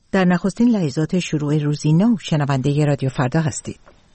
در نخستین لحظات شروع روزی نو شنونده رادیو فردا هستید.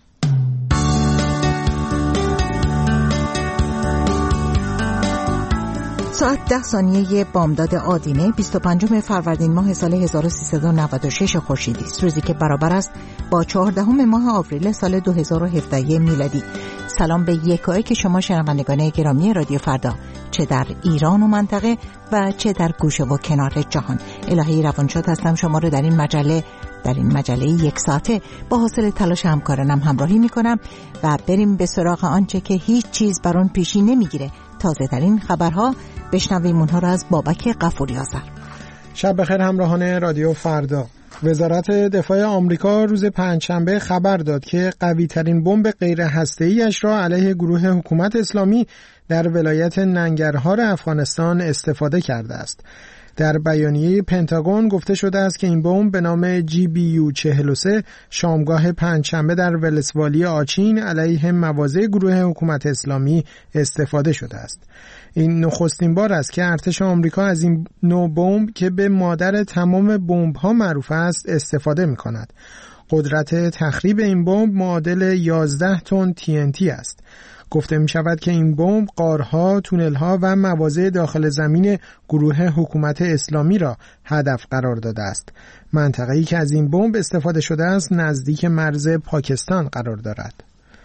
ساعت 10 ثانیه بامداد آدینه 25 فروردین ماه سال 1396 خورشیدی است، روزی که برابر است با 14 ماه آوریل سال 2017 میلادی. سلام به یکایک شما شنوندگان گرامی رادیو فردا، چه در ایران و منطقه و چه در گوشه و کنار جهان. الهی روانشاد هستم، شما رو در این مجله یک ساعته با حاصل تلاش همکارانم همراهی میکنم و بریم به سراغ آنچه که هیچ چیز بر اون پیشی نمیگیره. تازه ترین خبرها، بشنویم اونها را از بابک غفوری آذر. شب بخیر همراهان رادیو فردا. وزارت دفاع آمریکا روز پنجشنبه خبر داد که قوی ترین بمب غیر هسته‌ای اش را علیه گروه حکومت اسلامی در ولایت ننگرهار افغانستان استفاده کرده است. در بیانیه پنتاگون گفته شده است که این بمب به نام GBU-43 شامگاه پنجشنبه در ولسوالی آچین علیه مواضع گروه حکومت اسلامی استفاده شده است. این نخستین بار است که ارتش آمریکا از این نوع بمب که به مادر تمام بمب‌ها معروف است استفاده می‌کند. قدرت تخریب این بمب معادل 11 تن TNT است. گفته می شود که این بمب غارها، تونل‌ها و مواضع داخل زمین گروه حکومت اسلامی را هدف قرار داده است. منطقه‌ای که از این بمب استفاده شده است نزدیک مرز پاکستان قرار دارد.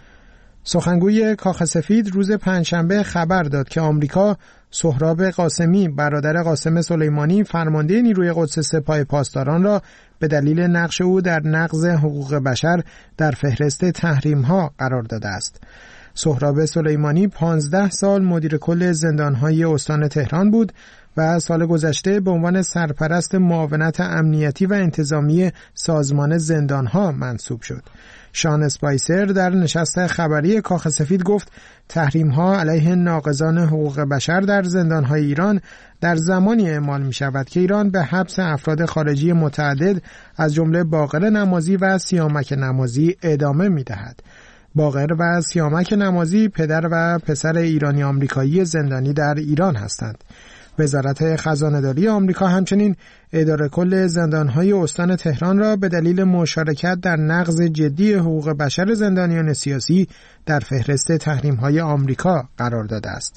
سخنگوی کاخ سفید روز پنجشنبه خبر داد که آمریکا سهراب قاسمی برادر قاسم سلیمانی فرمانده نیروی قدس سپاه پاسداران را به دلیل نقش او در نقض حقوق بشر در فهرست تحریم‌ها قرار داده است. سهراب سلیمانی 15 سال مدیر کل زندان‌های استان تهران بود و سال گذشته به عنوان سرپرست معاونت امنیتی و انتظامی سازمان زندان‌ها منصوب شد. شان اسپایسر در نشست خبری کاخ سفید گفت تحریم‌ها علیه ناقضان حقوق بشر در زندان‌های ایران در زمانی اعمال می‌شود که ایران به حبس افراد خارجی متعدد از جمله باقر نمازی و سیامک نمازی ادامه می‌دهد. باقر و سیامک نمازی پدر و پسر ایرانی آمریکایی زندانی در ایران هستند. وزارت خزانه‌داری آمریکا همچنین اداره کل زندان‌های استان تهران را به دلیل مشارکت در نقض جدی حقوق بشر زندانیان سیاسی در فهرست تحریم‌های آمریکا قرار داده است.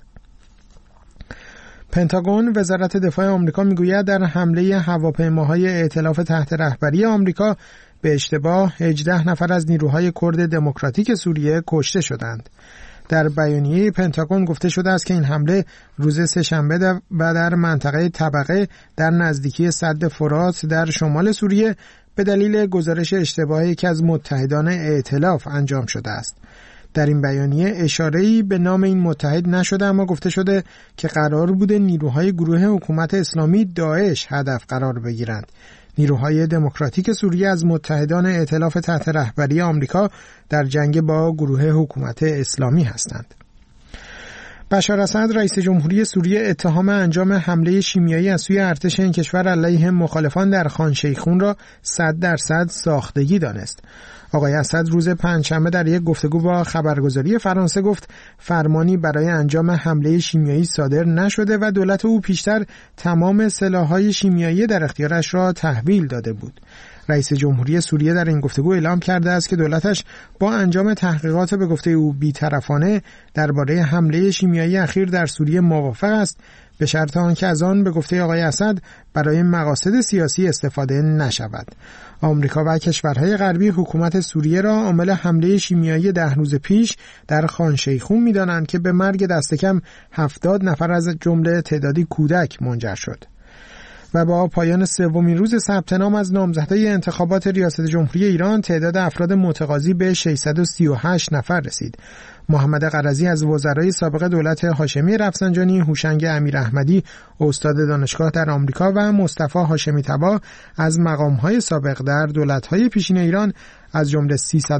پنتاگون وزارت دفاع آمریکا میگوید در حمله هواپیماهای ائتلاف تحت رهبری آمریکا به اشتباه 18 نفر از نیروهای کرد دموکراتیک سوریه کشته شدند. در بیانیه پنتاگون گفته شده است که این حمله روز سه‌شنبه و در منطقه طبقه در نزدیکی سد فرات در شمال سوریه به دلیل گزارش اشتباهی یکی از متحدان ائتلاف انجام شده است. در این بیانیه اشاره‌ای به نام این متحد نشده، اما گفته شده که قرار بوده نیروهای گروه حکومت اسلامی داعش هدف قرار بگیرند. نیروهای دموکراتیک سوریه از متحدان ائتلاف تحت رهبری آمریکا در جنگ با گروه حکومت اسلامی هستند. بشار اسد رئیس جمهوری سوریه اتهام انجام حمله شیمیایی از سوی ارتش این کشور علیه مخالفان در خان شیخون را 100% ساختگی دانست. آقای اسد روز پنجشنبه در یک گفتگو با خبرگزاری فرانسه گفت فرمانی برای انجام حمله شیمیایی صادر نشده و دولت او پیشتر تمام سلاح‌های شیمیایی در اختیارش را تحویل داده بود. رئیس جمهوری سوریه در این گفتگو اعلام کرده است که دولتش با انجام تحقیقات به گفته او بی‌طرفانه درباره حمله شیمیایی اخیر در سوریه موافق است، به شرط آنکه از آن به گفته آقای اسد برای مقاصد سیاسی استفاده نشود. آمریکا و کشورهای غربی حکومت سوریه را عامل حمله شیمیایی 10 روز پیش در خان شیخون می‌دانند که به مرگ دست کم 70 نفر از جمله تعدادی کودک منجر شد. و با پایان سومین روز ثبت نام از نامزدهای انتخابات ریاست جمهوری ایران تعداد افراد متقاضی به 638 نفر رسید. محمد قرضی از وزرای سابق دولت هاشمی رفسنجانی، هوشنگ امیراحمدی استاد دانشگاه در آمریکا و مصطفی هاشمی طبا از مقام‌های سابق در دولت‌های پیشین ایران از جمله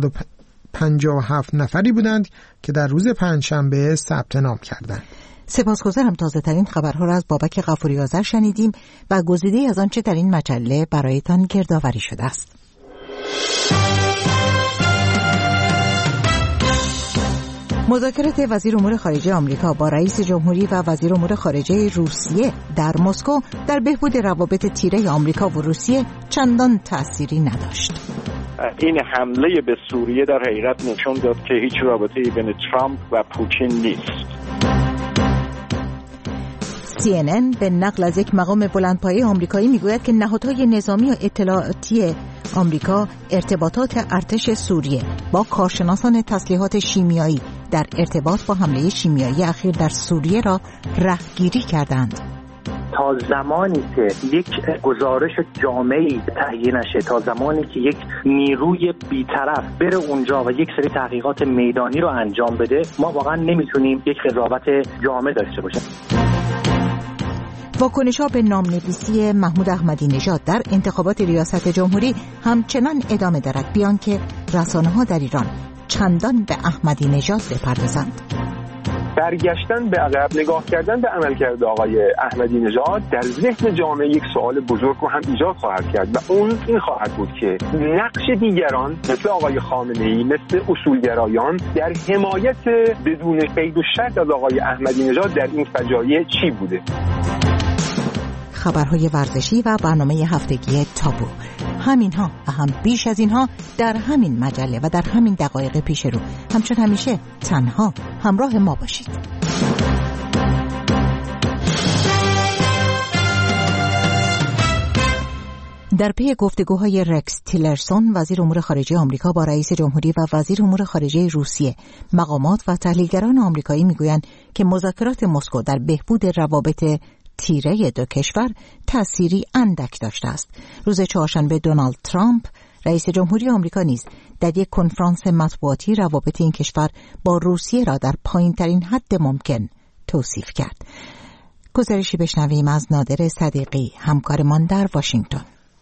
357 نفری بودند که در روز پنجشنبه ثبت نام کردند. سپاسگزارم. تازه ترین خبرها را از بابک غفوری آذر شنیدیم و گزیده‌ای از آنچه در این مجله برایتان گردآوری شده است. مذاکرات وزیر امور خارجه آمریکا با رئیس جمهوری و وزیر امور خارجه روسیه در مسکو در بهبود روابط تیره آمریکا و روسیه چندان تأثیری نداشت. این حمله به سوریه در حقیقت نشون داد که هیچ رابطه‌ای بین ترامپ و پوتین نیست. CNN به نقل از یک مقام بلندپایه آمریکایی میگوید که نهادهای نظامی و اطلاعاتی آمریکا ارتباطات ارتش سوریه با کارشناسان تسلیحات شیمیایی در ارتباط با حمله شیمیایی اخیر در سوریه را رهگیری کردند. تا زمانی که یک گزارش جامعی تهیه نشه، تا زمانی که یک نیروی بی‌طرف بره اونجا و یک سری تحقیقات میدانی رو انجام بده، ما واقعا نمیتونیم یک قضاوت جامع داشته باشیم. واکنش‌ها به نامنویسی محمود احمدی نژاد در انتخابات ریاست جمهوری همچنان ادامه دارد، بیان که رسانه‌ها در ایران چندان به احمدی نژاد بپردازند. برگشتن به عقب، نگاه کردن به عملکرد آقای احمدی نژاد در ذهن جامعه یک سوال بزرگ رو هم ایجاد خواهد کرد و اون این خواهد بود که نقش دیگران مثل آقای خامنه‌ای، مثل اصولگرایان در حمایت بدون قید و شرط از آقای احمدی نژاد در این فجایع چی بوده. خبرهای ورزشی و برنامه هفتگی تابو، همینها و هم بیش از اینها در همین مجله و در همین دقایق پیش رو. همچون همیشه تنها همراه ما باشید. در پی گفتگوهای رکس تیلرسون وزیر امور خارجه آمریکا با رئیس جمهوری و وزیر امور خارجه روسیه، مقامات و تحلیلگران آمریکایی میگویند که مذاکرات مسکو در بهبود روابط تیره دو کشور تأثیری اندک داشته است. روز چهارشنبه دونالد ترامپ رئیس جمهوری آمریکا نیز در یک کنفرانس مطبوعاتی روابط این کشور با روسیه را در پایین‌ترین حد ممکن توصیف کرد. گزارشی بشنویم از نادر صدیقی، همکارمان در واشنگتن.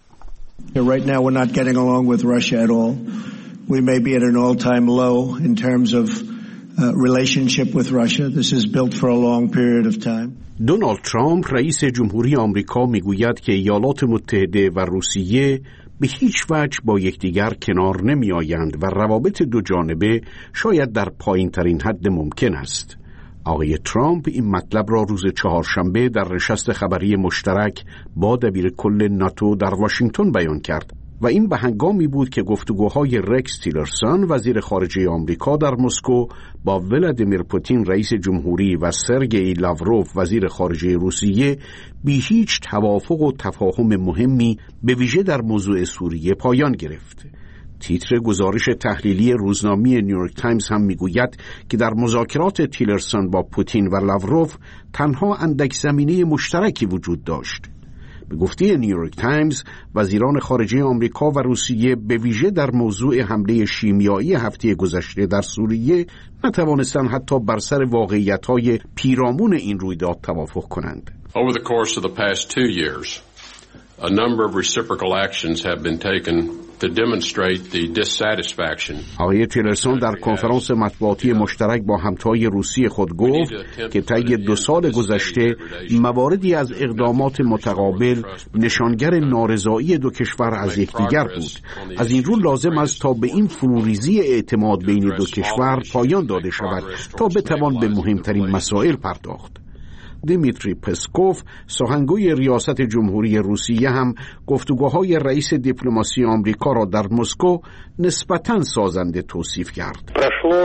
Right now we're not getting along with Russia at all. We may be at an all-time low in terms of relationship with Russia. This is built for a long period of time. دونالد ترامپ رئیس جمهوری آمریکا میگوید که ایالات متحده و روسیه به هیچ وجه با یکدیگر کنار نمی آیند و روابط دو جانبه شاید در پایین ترین حد ممکن است. آقای ترامپ این مطلب را روز چهارشنبه در نشست خبری مشترک با دبیرکل ناتو در واشنگتن بیان کرد و این به هنگامی بود که گفتگوهای رکس تیلرسون وزیر خارجه آمریکا در مسکو با ولادیمیر پوتین رئیس جمهوری و سرگئی لاوروف وزیر خارجه روسیه بی هیچ توافق و تفاهم مهمی به ویژه در موضوع سوریه پایان گرفت. تیتر گزارش تحلیلی روزنامه نیویورک تایمز هم میگوید که در مذاکرات تیلرسون با پوتین و لاوروف تنها اندک زمینه مشترکی وجود داشت. به گفته نیویورک تایمز، وزیران خارجه آمریکا و روسیه به ویژه در موضوع حمله شیمیایی هفته گذشته در سوریه نتوانستند حتی بر سر واقعیت‌های پیرامون این رویداد توافق کنند. Over the course of the past 2 years, a number of reciprocal actions have been taken to demonstrate the dissatisfaction. آقای تیلرسون در کنفرانس مطبوعاتی مشترک با همتای روسی خود گفت که طی 2 سال گذشته مواردی از اقدامات متقابل نشانگر نارضایی دو کشور از یکدیگر بود. از این رو لازم است تا به این فروریزی اعتماد بین دو کشور پایان داده شود تا بتوان به مهمترین مسائل پرداخت. دیمیتری پسکوف، سخنگوی ریاست جمهوری روسیه، هم گفتگوهای رئیس دیپلماسی آمریکا را در مسکو نسبتاً سازنده توصیف کرد.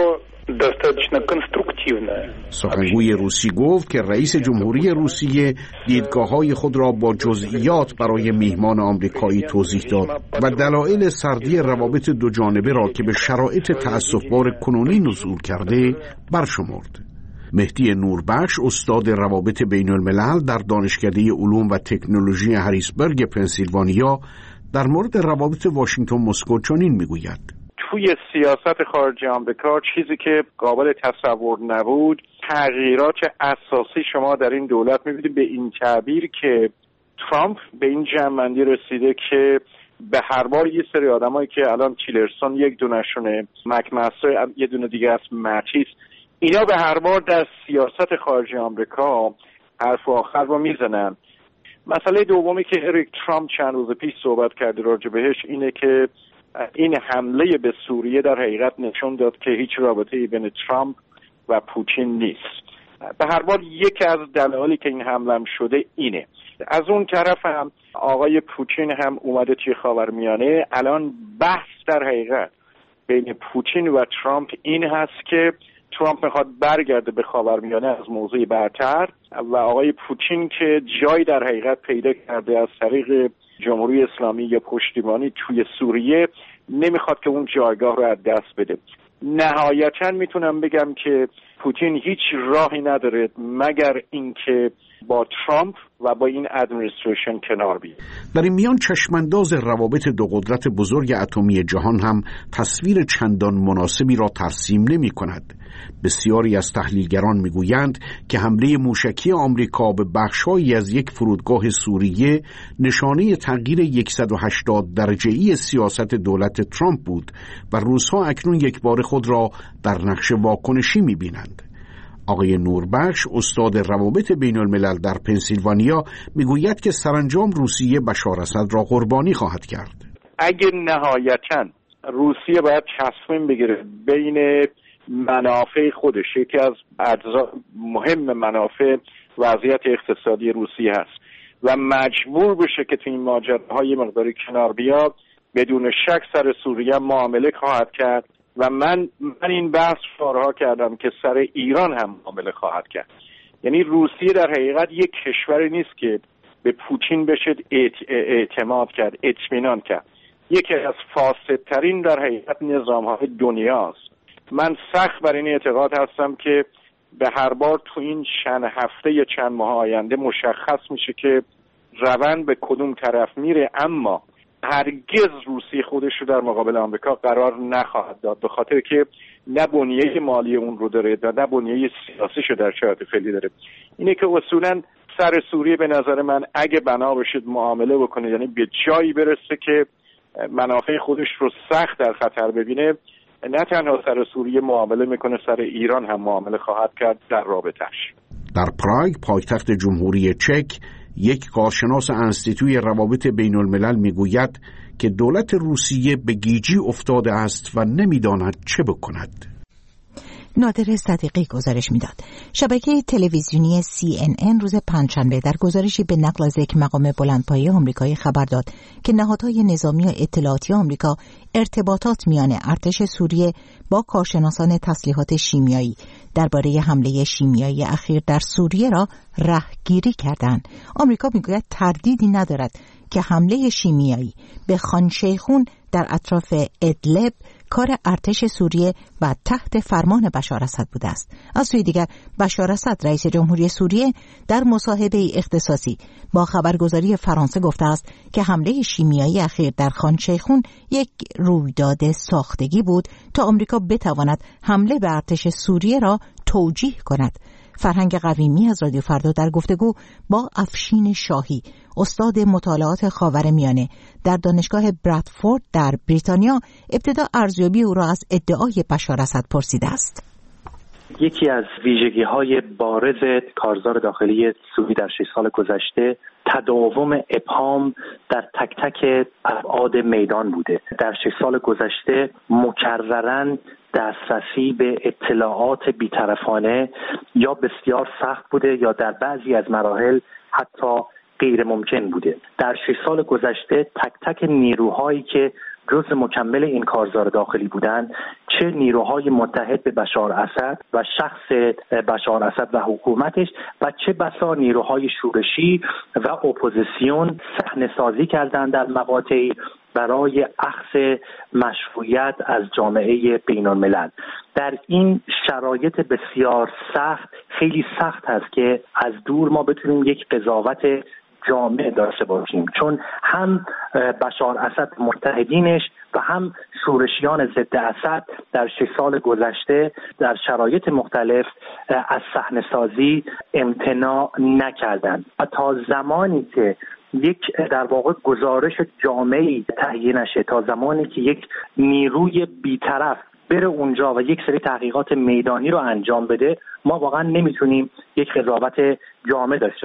سخنگوی روسی گفت که رئیس جمهوری روسیه دیدگاه‌های خود را با جزئیات برای میهمان آمریکایی توضیح داد و دلایل سردی روابط دو جانبه را که به شرایط تأسف‌بار کنونی نزول کرده برشمرد. مهدی نوربخش، استاد روابط بین الملل در دانشکده علوم و تکنولوژی هریسبرگ پنسیلوانیا، در مورد روابط واشنگتن مسکو چنین میگوید: توی سیاست خارجی آمریکا چیزی که قابل تصور نبود، تغییرات اساسی شما در این دولت می‌بینید به این تعبیر که ترامپ به این جمع‌بندی رسیده که به هر بار یه سری آدمایی که الان تیلرسون یک دونشونه، مکمستر یه دونه دیگه است، ماتیس، اینا به هر بار در سیاست خارجی آمریکا حرف آخر رو میزنن. مسئله دومی که اریک ترامپ چند روز پیش صحبت کرده راجع بهش اینه که این حمله به سوریه در حقیقت نشون داد که هیچ رابطه‌ای بین ترامپ و پوتین نیست. به هر بار یکی از دلایلی که این حمله شده اینه. از اون طرف هم آقای پوتین هم اومده توی خاورمیانه. الان بحث در حقیقت بین پوتین و ترامپ این هست که ترامپ میخواد برگرده به خاورمیانه از موضع برتر و آقای پوتین که جای در حقیقت پیدا کرده از طریق جمهوری اسلامی یا پشتیبانی توی سوریه نمیخواد که اون جایگاه رو از دست بده. نهایتاً میتونم بگم که پوتین هیچ راهی نداره مگر اینکه با ترامپ و با این ادمنستریشن کنار بیاد. در این میان چشمانداز روابط دو قدرت بزرگ اتمی جهان هم تصویر چندان مناسبی را ترسیم نمی کند. بسیاری از تحلیلگران میگویند که حمله موشکی آمریکا به بخش‌هایی از یک فرودگاه سوریه نشانه تغییر 180 درجه‌ای سیاست دولت ترامپ بود و روس‌ها اکنون یکباره خود را در نقش واکنشی می‌بینند. آقای نوربخش، استاد روابط بین الملل در پنسیلوانیا، میگوید که سرانجام روسیه بشار اسد را قربانی خواهد کرد. اگر نهایتاً روسیه باید تصمیم بگیره بین منافع خودش، یکی از اجزا مهم منافع وضعیت اقتصادی روسیه هست و مجبور بشه که تو این ماجراهای مقداری کنار بیاد، بدون شک سر سوریه معامله خواهد کرد و من این بحث بارها کردم که سر ایران هم معامله خواهد کرد. یعنی روسیه در حقیقت یک کشوری نیست که به پوتین بشه اعتماد کرد، اطمینان کرد. یکی از فاسدترین در حقیقت نظام‌های دنیاست. من سخت بر این اعتقاد هستم که به هر بار تو این چند هفته یا چند ماه آینده مشخص میشه که روند به کدوم طرف میره، اما هرگز روسیه خودش رو در مقابل آمریکا قرار نخواهد داد، به خاطر که نه بنیه مالی اون رو داره و نه بنیه سیاسیشو در شرایط فعلی داره. اینه که اصولا سر سوریه به نظر من اگه بنا بشید معامله بکنه، یعنی به جایی برسه که منافع خودش رو سخت در خطر ببینه، نه تنها سر سوریه معامله میکنه، سر ایران هم معامله خواهد کرد در رابطش. در پراگ، پایتخت جمهوری چک، یک کارشناس انستیتوی روابط بین الملل میگوید که دولت روسیه به گیجی افتاده است و نمیداند چه بکند. نادر صدیقی گزارش میداد. شبکه تلویزیونی CNN روز پنجشنبه در گزارشی به نقل از یک مقام بلندپایه آمریکایی خبر داد که نهادهای نظامی و اطلاعاتی آمریکا ارتباطات میان ارتش سوریه با کارشناسان تسلیحات شیمیایی درباره حمله شیمیایی اخیر در سوریه را رهگیری کردند. آمریکا میگوید تردیدی ندارد که حمله شیمیایی به خان شیخون در اطراف ادلب کار ارتش سوریه و تحت فرمان بشار اسد بوده است. از سوی دیگر بشار اسد رئیس جمهوری سوریه در مصاحبه اختصاصی با خبرگزاری فرانسه گفته است که حمله شیمیایی اخیر در خان شیخون یک رویداد ساختگی بود تا آمریکا بتواند حمله به ارتش سوریه را توجیه کند. فرهنگ قویمی از رادیو فردا در گفتگو با افشین شاهی، استاد مطالعات خاورمیانه در دانشگاه برادفورد در بریتانیا، ابتدا ارزیابی او را از ادعای بشار اسد پرسیده است. یکی از ویژگی‌های بارز کارزار داخلی سوری در 6 سال گذشته تداوم ابهام در تک تک ابعاد میدان بوده. در 6 سال گذشته مکرراً دسترسی به اطلاعات بی‌طرفانه یا بسیار سخت بوده یا در بعضی از مراحل حتی غیر ممکن بوده. در 6 سال گذشته تک تک نیروهایی که جزء مکمل این کارزار داخلی بودند، چه نیروهای متحد به بشار اسد و شخص بشار اسد و حکومتش و چه بسا نیروهای شورشی و اپوزیسیون صحنه‌سازی کردند در مقاطعی برای اخذ مشروعیت از جامعه بین الملل. در این شرایط بسیار سخت، خیلی سخت هست که از دور ما بتونیم یک قضاوت جامع داشته باشیم، چون هم بشار اسد متحدینش و هم شورشیان ضد اسد در 6 سال گذشته در شرایط مختلف از صحنه‌سازی امتناع نکردند و تا زمانی که یک در واقع گزارش جامعی تهیه نشه، تا زمانی که یک نیروی بی‌طرف بره اونجا و یک سری تحقیقات میدانی رو انجام بده، ما واقعا نمیتونیم یک قضاوت جامع داشته باشیم.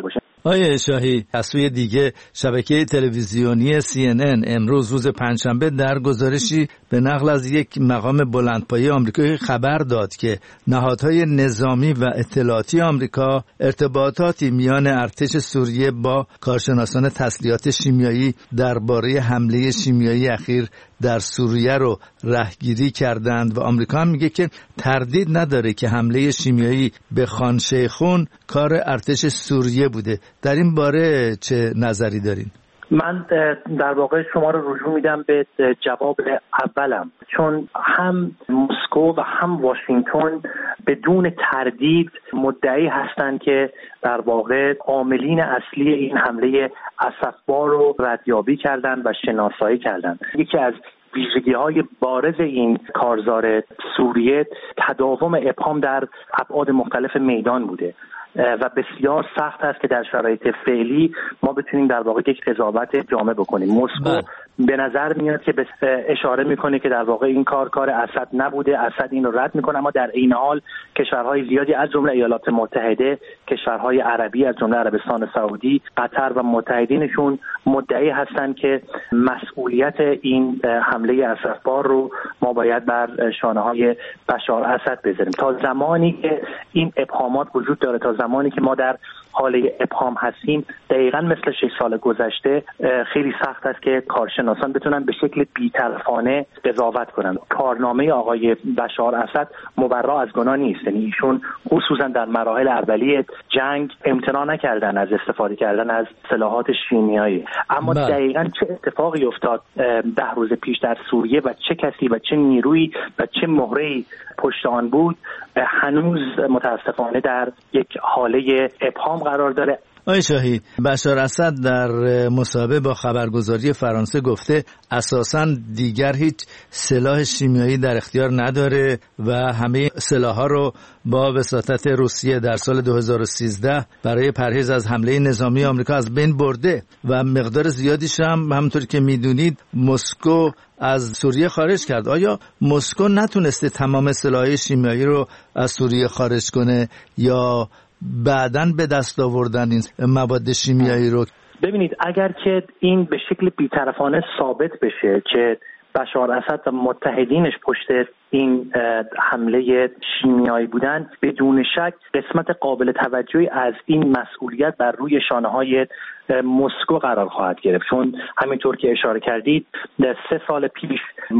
آقای شاهی، از سوی دیگه شبکه تلویزیونی CNN امروز روز پنجشنبه در گزارشی به نقل از یک مقام بلندپایه آمریکایی خبر داد که نهادهای نظامی و اطلاعاتی آمریکا ارتباطاتی میان ارتش سوریه با کارشناسان تسلیحات شیمیایی درباره حمله شیمیایی اخیر در سوریه رو رهگیری کردند و آمریکا هم میگه که تردید نداره که حمله شیمیایی به خان شیخون کار ارتش سوریه بوده. در این باره چه نظری دارین؟ من در واقع شما رو رجوع میدم به جواب اولم، چون هم مسکو و هم واشنگتن بدون تردید مدعی هستند که در واقع عاملین اصلی این حمله اسفبار رو ردیابی کردند و شناسایی کردند. یکی از ویژگی‌های بارز این کارزار سوریه تداوم ابهام در ابعاد مختلف میدان بوده و بسیار سخت است که در شرایط فعلی ما بتونیم در واقع یک قضاوت جامع بکنیم. مسکو به نظر میاد که اشاره میکنه که در واقع این کار اسد نبوده، اسد این رو رد میکنه، اما در این حال کشورهای زیادی از جمله ایالات متحده، کشورهای عربی از جمله عربستان سعودی، قطر و متحدینشون مدعی هستند که مسئولیت این حمله اسفبار رو ما باید بر شانه‌های بشار اسد بذاریم. تا زمانی که این ابهامات وجود داره، تا زمانی که ما در حاله ابهام هستیم، دقیقاً مثل 6 سال گذشته خیلی سخت است که کارشناسان بتونن به شکل بی‌طرفانه قضاوت کنن. کارنامه آقای بشار اسد مبرا از گناه نیست، یعنی ایشون خصوصا در مراحل اولیه جنگ امتناع نکردن از استفاده کردن از سلاحات شیمیایی، اما دقیقاً چه اتفاقی افتاد 10 روز پیش در سوریه و چه کسی و چه نیرویی و چه مهره‌ای پشت آن بود هنوز متاسفانه در یک حاله ابهام قرار داره. آقای شاهی، بشار اسد در مصاحبه با خبرگزاری فرانسه گفته اساساً دیگر هیچ سلاح شیمیایی در اختیار نداره و همه سلاح‌ها رو با وساطت روسیه در سال 2013 برای پرهیز از حمله نظامی آمریکا از بین برده و مقدار زیادیش هم همونطور که میدونید مسکو از سوریه خارج کرد. آیا مسکو نتونسته تمام سلاح‌های شیمیایی رو از سوریه خارج کنه یا بعداً به دست آوردن این مواد شیمیایی رو؟ ببینید، اگر که این به شکل بی‌طرفانه ثابت بشه که بشار اسد و متحدینش پشت این حمله شیمیایی بودن، بدون شک قسمت قابل توجهی از این مسئولیت بر روی شانه‌های مسکو قرار خواهد گرفت، چون همینطور که اشاره کردید 3 سال پیش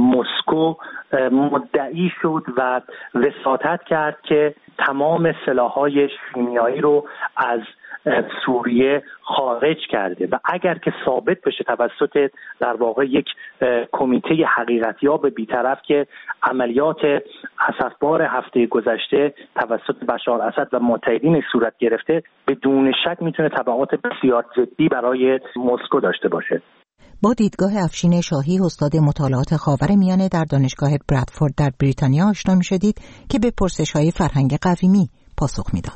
مسکو مدعی شد و وساطت کرد که تمام سلاح‌های شیمیایی رو از سوریه خارج کرده و اگر که ثابت بشه توسط در واقع یک کمیته حقیقتیاب بی‌طرف که عملیات اسفبار هفته گذشته توسط بشار اسد و متحدین صورت گرفته، بدون شک میتونه تبعات بسیار جدی برای مسکو داشته باشه. با دیدگاه افشین شاهی، استاد مطالعات خاورمیانه در دانشگاه برادفورد در بریتانیا آشنا می‌شدید که به پرسش‌های فرهنگ قویمی پاسخ میداد.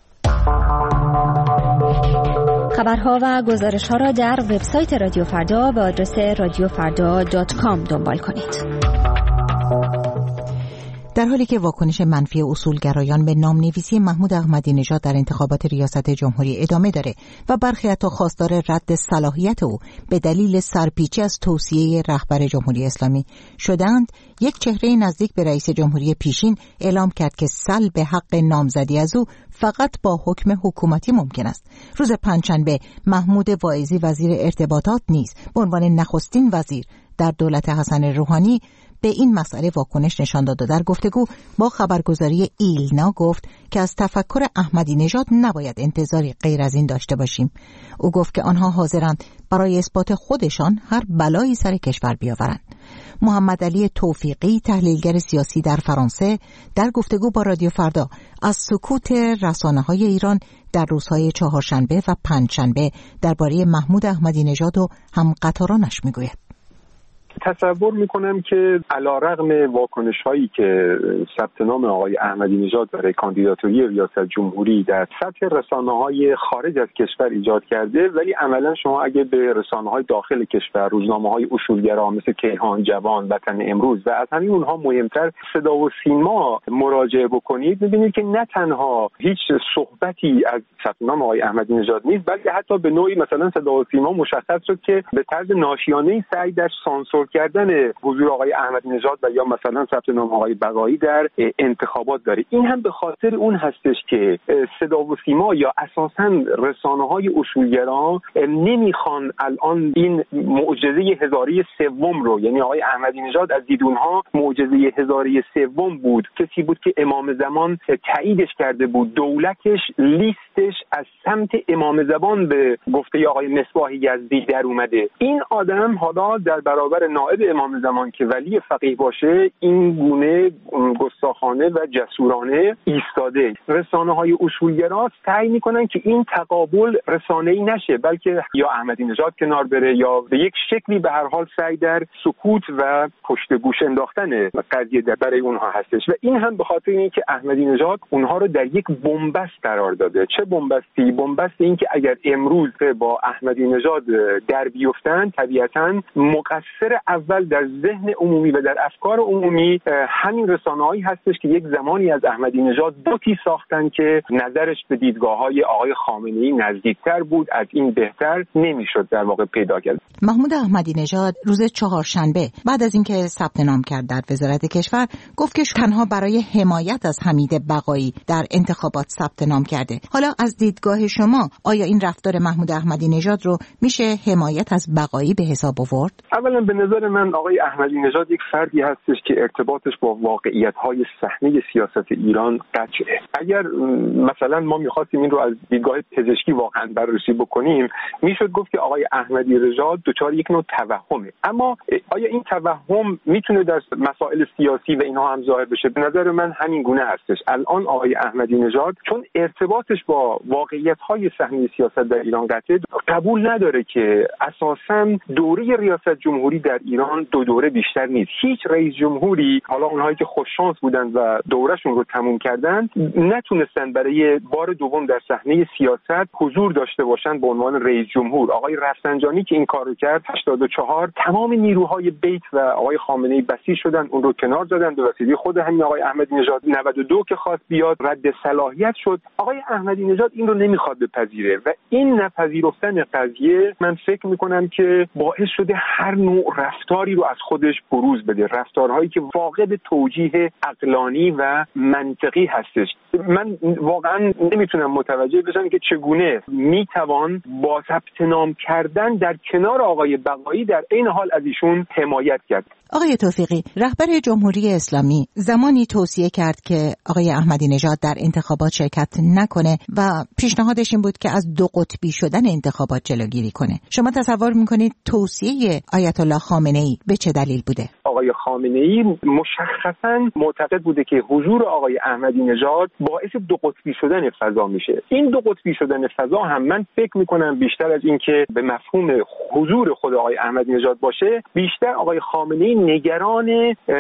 خبرها و گزارش‌ها را در وبسایت رادیو فردا به آدرس radiofarda.com دنبال کنید. در حالی که واکنش منفی اصولگرایان به نامنویسی محمود احمدی نژاد در انتخابات ریاست جمهوری ادامه داره و برخی حتی خواستار رد صلاحیت او به دلیل سرپیچی از توصیه رهبر جمهوری اسلامی شدند، یک چهره نزدیک به رئیس جمهوری پیشین اعلام کرد که سلب حق نامزدی از او فقط با حکم حکومتی ممکن است. روز پنجشنبه محمود واعظی وزیر ارتباطات نیز به عنوان نخستین وزیر در دولت حسن روحانی به این مسئله واکنش نشان داد و در گفتگو با خبرگزاری ایلنا گفت که از تفکر احمدی نژاد نباید انتظاری غیر از این داشته باشیم. او گفت که آنها حاضرند برای اثبات خودشان هر بلایی سر کشور بیاورند. محمد علی توفیقی، تحلیلگر سیاسی در فرانسه، در گفتگو با رادیو فردا از سکوت رسانه‌های ایران در روزهای چهارشنبه و پنجشنبه درباره محمود احمدی نژاد و همقطارانش میگوید. تصور میکنم که علیرغم واکنش‌هایی که ثبت نام آقای احمدی نژاد برای کاندیداتوری ریاست جمهوری در سطح رسانه‌های خارج از کشور ایجاد کرده، ولی عملاً شما اگه به رسانه‌های داخل کشور، روزنامه‌های اصولگرا مثل کیهان، جوان، وطن امروز و از همین اونها مهمتر صدا و سیما مراجعه بکنید، می‌بینید که نه تنها هیچ صحبتی از ثبت نام آقای احمدی نژاد نیست، بلکه حتی به نوعی مثلا صدا و سیما مشخص شد که به طرز ناشیانه‌ای سعی در سانسور کردن حضور آقای احمدی نژاد و یا مثلا ثبت نام آقای بقایی در انتخابات داره. این هم به خاطر اون هستش که صدا و سیما یا اساساً رسانه‌های اصولگرا نمیخوان الان این معجزه هزاره سوم رو، یعنی آقای احمدی نژاد از دید اونها معجزه هزاره سوم بود، کسی بود که امام زمان تاییدش کرده بود، دولتش لیستش از سمت امام زمان به گفته آقای مصباح یزدی در اومده. این آدم حالا در برابر نائب امام زمان که ولی فقیه باشه این گونه گستاخانه و جسورانه ایستاده. رسانه‌های اصولگرا سعی میکنن که این تقابل رسانه‌ای نشه، بلکه یا احمدی نژاد کنار بره یا به یک شکلی به هر حال سعی در سکوت و پشت گوش انداختن قضیه برای اونها هستش و این هم به خاطر اینکه احمدی نژاد اونها رو در یک بنبست قرار داده. چه بنبستی؟ بنبست این که اگر امروز با احمدی نژاد در بیفتن، طبیعتاً مقصر اول در ذهن عمومی و در افکار عمومی همین رسانه‌هایی هستش که یک زمانی از احمدی نژاد بوتی ساختن که نظرش به دیدگاه‌های آقای خامنه‌ای نزدیکتر بود، از این بهتر نمیشد در واقع پیدا کرد. محمود احمدی نژاد روز چهارشنبه بعد از اینکه ثبت نام کرد در وزارت کشور گفت که تنها برای حمایت از حمید بقایی در انتخابات ثبت نام کرده. حالا از دیدگاه شما آیا این رفتار محمود احمدی نژاد رو میشه حمایت از بقایی به حساب آورد؟ اولا به نظر من آقای احمدی نژاد یک فردی هستش که ارتباطش با واقعیت‌های صحنه سیاست ایران قطعه. اگر مثلا ما می‌خواستیم این رو از دیدگاه پزشکی واقعا بررسی بکنیم، میشد گفت که آقای احمدی نژاد دچار یک نوع توهمه. اما آیا این توهم میتونه در مسائل سیاسی و اینها هم ظاهر بشه؟ به نظر من همین گونه هستش. الان آقای احمدی نژاد چون ارتباطش با واقعیت‌های صحنه سیاست در ایران قطعه، قبول نداره که اساساً دوره ریاست جمهوری در ایران 2 دوره بیشتر نیست. هیچ رئیس جمهوری، حالا اونهایی که خوش شانس بودن و دورهشون رو تموم کردن، نتونستن برای بار دوم در صحنه سیاست حضور داشته باشن به عنوان رئیس جمهور. آقای رفسنجانی که این کارو کرد 84 تمام نیروهای بیت و آقای خامنه‌ای بسیج شدن، اون رو کنار زدن به وسیله خود همین آقای احمدی نژاد. 92 که خواست بیاد رد صلاحیت شد. آقای احمدی نژاد این رو نمیخواد بپذیره و این نپذیرفتن قضیه من فکر میکنم که باعث شده هر نوع رفتاری رو از خودش بروز بده، رفتارهایی که فاقد توجیه عقلانی و منطقی هستش. من واقعا نمیتونم متوجه بشم که چگونه میتوان با ثبت نام کردن در کنار آقای بقایی در این حال از ایشون حمایت کرد. آقای توفیقی، رهبر جمهوری اسلامی زمانی توصیه کرد که آقای احمدی نژاد در انتخابات شرکت نکنه و پیشنهادش این بود که از 2 قطبی شدن انتخابات جلوگیری کنه. شما تصور میکنید توصیه آیت الله خامنه‌ای به چه دلیل بوده؟ آقای خامنه‌ای مشخصاً معتقد بوده که حضور آقای احمدی نژاد باعث 2 قطبی شدن فضا میشه. این 2 قطبی شدن فضا هم من فکر میکنم بیشتر از این که به مفهوم حضور خود آقای احمدی نژاد باشه، بیشتر آقای خامنه‌ای نگران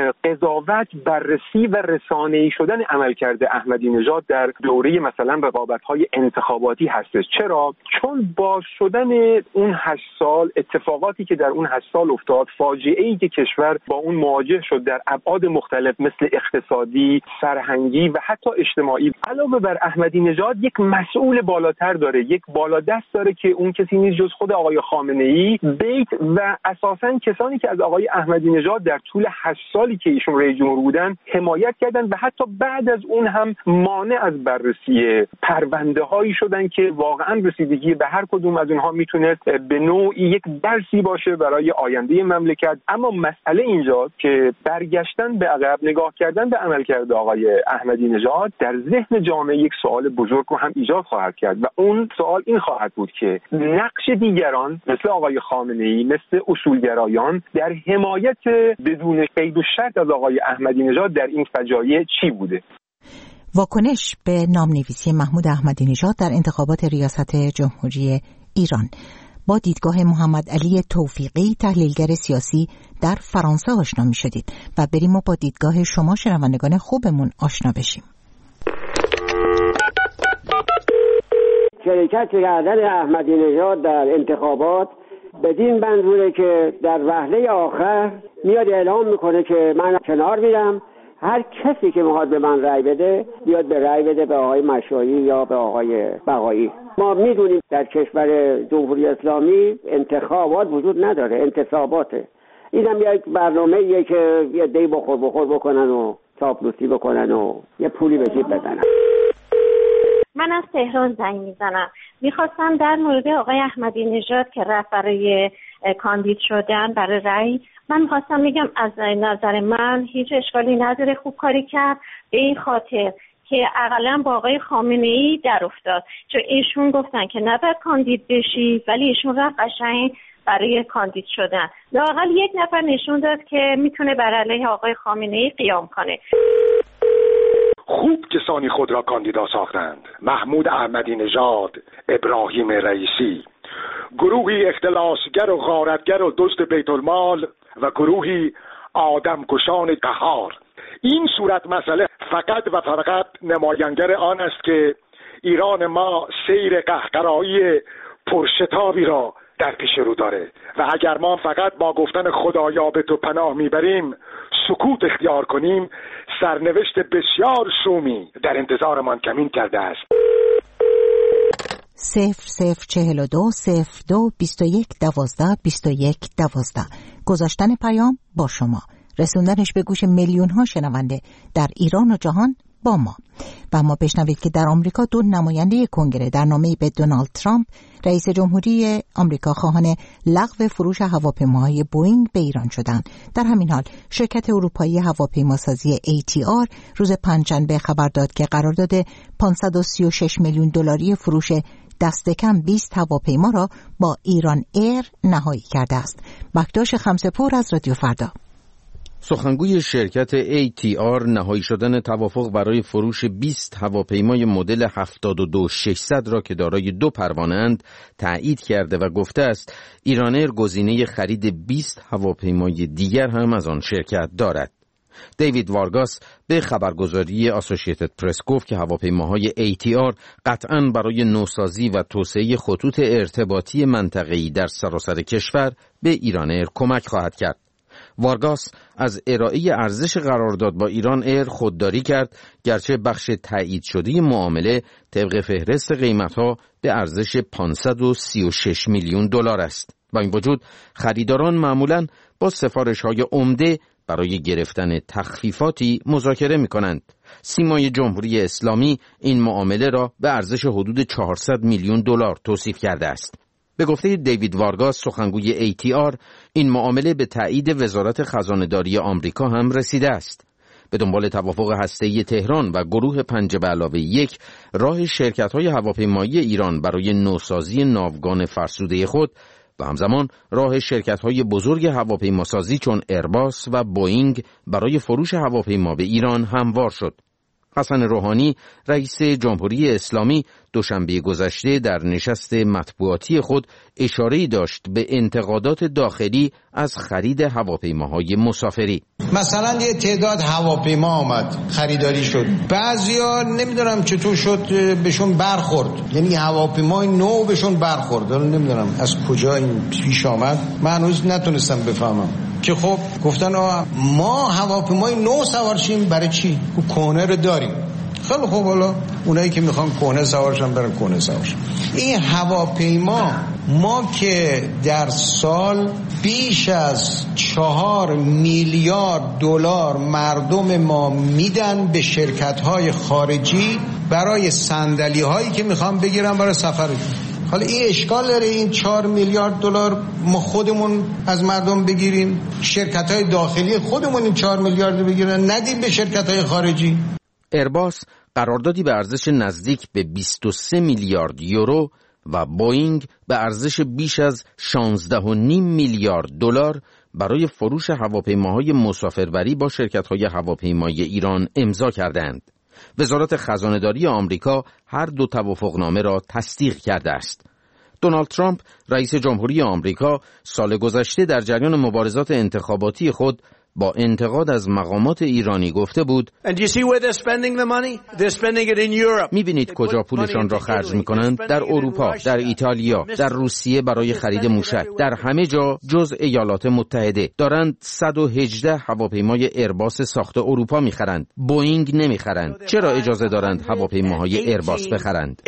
قضاوت، بررسی و رسانه‌ای شدن عملکرد احمدی نژاد در دوره مثلا رقابت‌های انتخاباتی هستش. چرا؟ چون با شدن اون 8 سال، اتفاقاتی که در اون 8 سال افتاد، فاجعه‌ای که کشور با اون مواجه شد در ابعاد مختلف مثل اقتصادی، فرهنگی و حتی اجتماعی، علاوه بر احمدی نژاد یک مسئول بالاتر داره، یک بالادست داره که اون کسی نیست جز خود آقای خامنه‌ای، بیت و اساساً کسانی که از آقای احمدی نژاد در طول 8 سالی که ایشون رئیس جمهور بودن حمایت کردن و حتی بعد از اون هم مانع از بررسی پرونده‌هایی شدن که واقعاً رسیدگی به هر کدوم از اونها میتونست به نوعی یک درسی باشه برای آینده مملکت. اما مسئله اینجاست که برگشتن به عقب، نگاه کردن به عملکرد آقای احمدی نژاد در ذهن جامعه یک سوال بزرگ رو هم ایجاد خواهد کرد و اون سوال این خواهد بود که نقش دیگران مثل آقای خامنه‌ای، مثل اصولگرایان در حمایت بدون قید و شرط از آقای احمدی نژاد در این فجایع چی بوده؟ واکنش به نامنویسی محمود احمدی نژاد در انتخابات ریاست جمهوری ایران. با دیدگاه محمد علی توفیقی تحلیلگر سیاسی در فرانسه آشنا می شدید و بریم و با دیدگاه شما شنوندگان خوبمون آشنا بشیم. شرکت کردن احمدی نژاد در انتخابات بدین منظوره که در وهله آخر میاد اعلام میکنه که من کنار میرم، هر کسی که میخواد به من رأی بده بیاد به رأی بده به آقای مشایی یا به آقای بقایی. ما میدونیم در کشور جمهوری اسلامی انتخابات وجود نداره، انتصاباته. اینم یک برنامه‌ایه که یه دی بخور بکنن و چاپلوسی بکنن و یه پولی به جیب بزنن. من از تهران زنگ میزنم. میخواستم در مورد آقای احمدی نژاد که رفت برای کاندید شدن برای رأی، من میخواستم بگم از نظر من هیچ اشکالی نداره، خوب کاری کرد، به این خاطر که اقلا با آقای خامنه‌ای در افتاد، چون ایشون گفتن که نباید کاندید بشی ولی ایشون رفت قشنگ برای کاندید شدن. لااقل یک نفر نشون داد که میتونه بر علیه آقای خامنه‌ای قیام کنه. خوب کسانی خود را کاندیدا ساختند: محمود احمدی نژاد، ابراهیم رئیسی، گروهی اختلاسگر و غارتگر و دزد بیت المال و گروهی آدمکشان قهار. این صورت مسئله فقط و فقط نمایانگر آن است که ایران ما سیر قهقرایی پرشتابی را در پیش رو داره و اگر ما فقط با گفتن خدایا به تو پناه میبریم سکوت اختیار کنیم، سرنوشت بسیار شومی در انتظارمان کمین کرده است. 0042 02 21 12 21 12 گذاشتن پیام با شما، رسوندنش به گوش میلیون ها شنونده در ایران و جهان با ما. و ما بشنوید که در آمریکا 2 نماینده کنگره در نامه‌ای به دونالد ترامپ رئیس جمهوری آمریکا خواهان لغو فروش هواپیماهای بوئینگ به ایران شدند. در همین حال شرکت اروپایی هواپیماسازی ATR روز پنجشنبه خبر داد که قرارداد 536 میلیون دلاری فروش دست کم 20 هواپیما را با ایران ایر نهایی کرده است. بکداش خمسه‌پور از رادیو فردا. سخنگوی شرکت ATR نهایی شدن توافق برای فروش 20 هواپیمای مدل 72600 را که دارای 2 پروانه اند تایید کرده و گفته است ایران ایر گزینه خرید 20 هواپیمای دیگر هم از آن شرکت دارد. دیوید وارگاس به خبرگزاری آسوشیتد پرس گفت که هواپیماهای ATR قطعاً برای نوسازی و توسعه خطوط ارتباطی منطقه‌ای در سراسر کشور به ایران ایر کمک خواهد کرد. وارگاس از ارائه ارزش قرارداد با ایران ایر خودداری کرد، گرچه بخش تایید شده معامله طبق فهرست قیمت‌ها به ارزش 536 میلیون دلار است. با این وجود خریداران معمولاً با سفارش‌های عمده برای گرفتن تخفیفاتی مذاکره می‌کنند. سیمای جمهوری اسلامی این معامله را به ارزش حدود 400 میلیون دلار توصیف کرده است. به گفته دیوید وارگاس سخنگوی ATR این معامله به تایید وزارت خزانه‌داری آمریکا هم رسیده است. به دنبال توافق هسته‌ای تهران و گروه 5+1 راه شرکت‌های هواپیمایی ایران برای نوسازی ناوگان فرسوده خود و همزمان راه شرکت‌های بزرگ هواپیماسازی چون ایرباس و بوئینگ برای فروش هواپیما به ایران هموار شد. حسن روحانی رئیس جمهوری اسلامی دوشنبه گذشته در نشست مطبوعاتی خود اشاره‌ای داشت به انتقادات داخلی از خرید هواپیماهای مسافری. مثلا یه تعداد هواپیما آمد خریداری شد، بعضیا نمیدونم چطور شد بهشون برخورد، یعنی هواپیمای نو بهشون برخورد، نمیدونم از کجا این پیش آمد، من هنوز نتونستم بفهمم که خب گفتن ما هواپیمای نو سوار شیم برای چی؟ کهنه رو داریم. خیلی خوب، حالا اونایی که میخوان کهنه سوارشن برن کهنه سوارشن. این هواپیما ما که در سال بیش از 4 میلیارد دلار مردم ما میدن به شرکت‌های خارجی برای صندلی هایی که میخوان بگیرن برای سفرشون. حالا این اشکال داره این 4 میلیارد دلار ما خودمون از مردم بگیریم، شرکت‌های داخلی خودمون این 4 میلیارد بگیرن، ندیم به شرکت‌های خارجی. ایرباس قراردادی به ارزش نزدیک به 23 میلیارد یورو و بوئینگ به ارزش بیش از 16.5 میلیارد دلار برای فروش هواپیماهای مسافربری با شرکت‌های هواپیمایی ایران امضا کردند. وزارت خزانه‌داری آمریکا هر دو توافقنامه را تصدیق کرده است. دونالد ترامپ رئیس جمهوری آمریکا سال گذشته در جریان مبارزات انتخاباتی خود با انتقاد از مقامات ایرانی گفته بود می‌بینید کجا پولشان را خرج می‌کنند؟ در اروپا، در ایتالیا، در روسیه برای خرید موشک، در همه جا جز ایالات متحده. دارند 118 هواپیمای ایرباس ساخت اروپا می‌خرند. بوئینگ نمی‌خرند. چرا اجازه دارند هواپیماهای ایرباس بخرند؟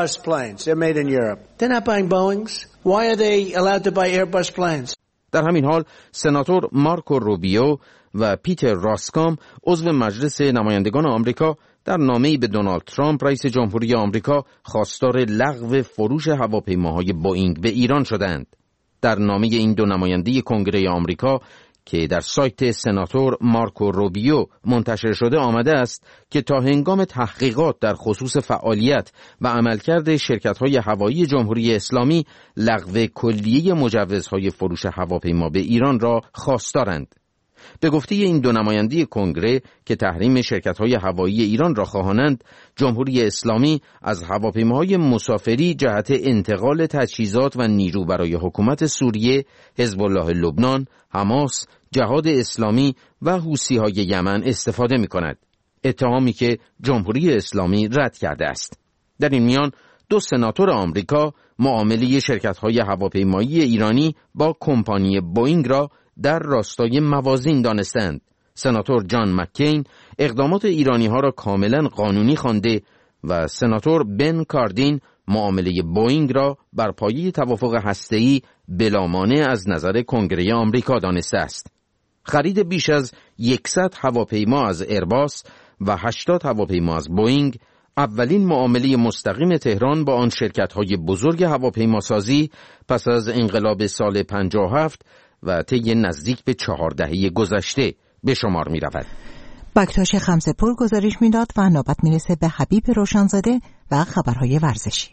در همین حال سناتور مارکو روبیو و پیتر راسکام عضو مجلس نمایندگان آمریکا در نامه‌ای به دونالد ترامپ رئیس جمهوری آمریکا خواستار لغو فروش هواپیماهای بوئینگ به ایران شدند. در نامه این دو نماینده کنگره آمریکا که در سایت سناتور مارکو روبیو منتشر شده آمده است که تا هنگام تحقیقات در خصوص فعالیت و عملکرد شرکت‌های هوایی جمهوری اسلامی لغو کلیه مجوزهای فروش هواپیما به ایران را خواستارند. به گفته این دو نماینده کنگره که تحریم شرکت‌های هوایی ایران را خواهانند، جمهوری اسلامی از هواپیماهای مسافری جهت انتقال تجهیزات و نیرو برای حکومت سوریه، حزب الله لبنان، حماس، جهاد اسلامی و حوثی‌های یمن استفاده می‌کند. اتهامی که جمهوری اسلامی رد کرده است. در این میان دو سناتور آمریکا معامله شرکت‌های هواپیمایی ایرانی با کمپانی بوئینگ را در راستای موازین دانستند. سناتور جان مکین اقدامات ایرانی‌ها را کاملا قانونی خوانده و سناتور بن کاردین معامله بوئینگ را بر پایه توافق هسته‌ای بلامانع از نظر کنگره آمریکا دانسته است. خرید بیش از 100 هواپیما از ایرباس و 80 هواپیما از بوئینگ اولین معامله مستقیم تهران با آن شرکت‌های بزرگ هواپیماسازی پس از انقلاب سال 57 و طی نزدیک به 4 دهه گذشته به شمار می رود. بکتاش خمسه‌پور گزارش میداد و نوبت میرسه به حبیب روشنزاده و خبرهای ورزشی.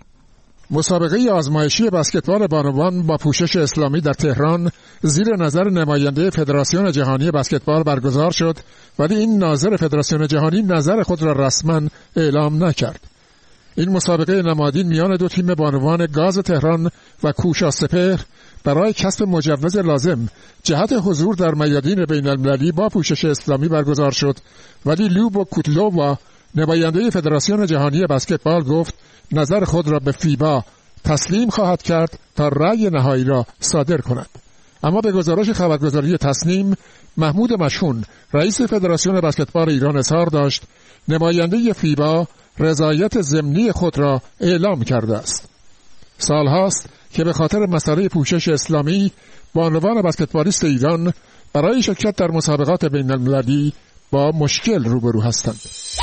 مسابقه آزمایشی بسکتبال بانوان با پوشش اسلامی در تهران زیر نظر نماینده فدراسیون جهانی بسکتبال برگزار شد، ولی این ناظر فدراسیون جهانی نظر خود را رسما اعلام نکرد. این مسابقه نمادین میان دو تیم بانوان گاز تهران و کوشا سپهر برای کسب مجوز لازم جهت حضور در میادین بین المللی با پوشش اسلامی برگزار شد، ولی لوبو کوتلووا نماینده فدراسیون جهانی بسکتبال گفت نظر خود را به فیبا تسلیم خواهد کرد تا رأی نهایی را صادر کند. اما به گزارش خبرگزاری تصنیم، محمود مشهون رئیس فدراسیون بسکتبال ایران اظهار داشت نماینده فیبا رضایت ضمنی خود را اعلام کرده است. سالهاست که به خاطر مسئله پوشش اسلامی بانوان بسکتبالیست ایران برای شرکت در مسابقات بین المللی با مشکل روبرو هستند.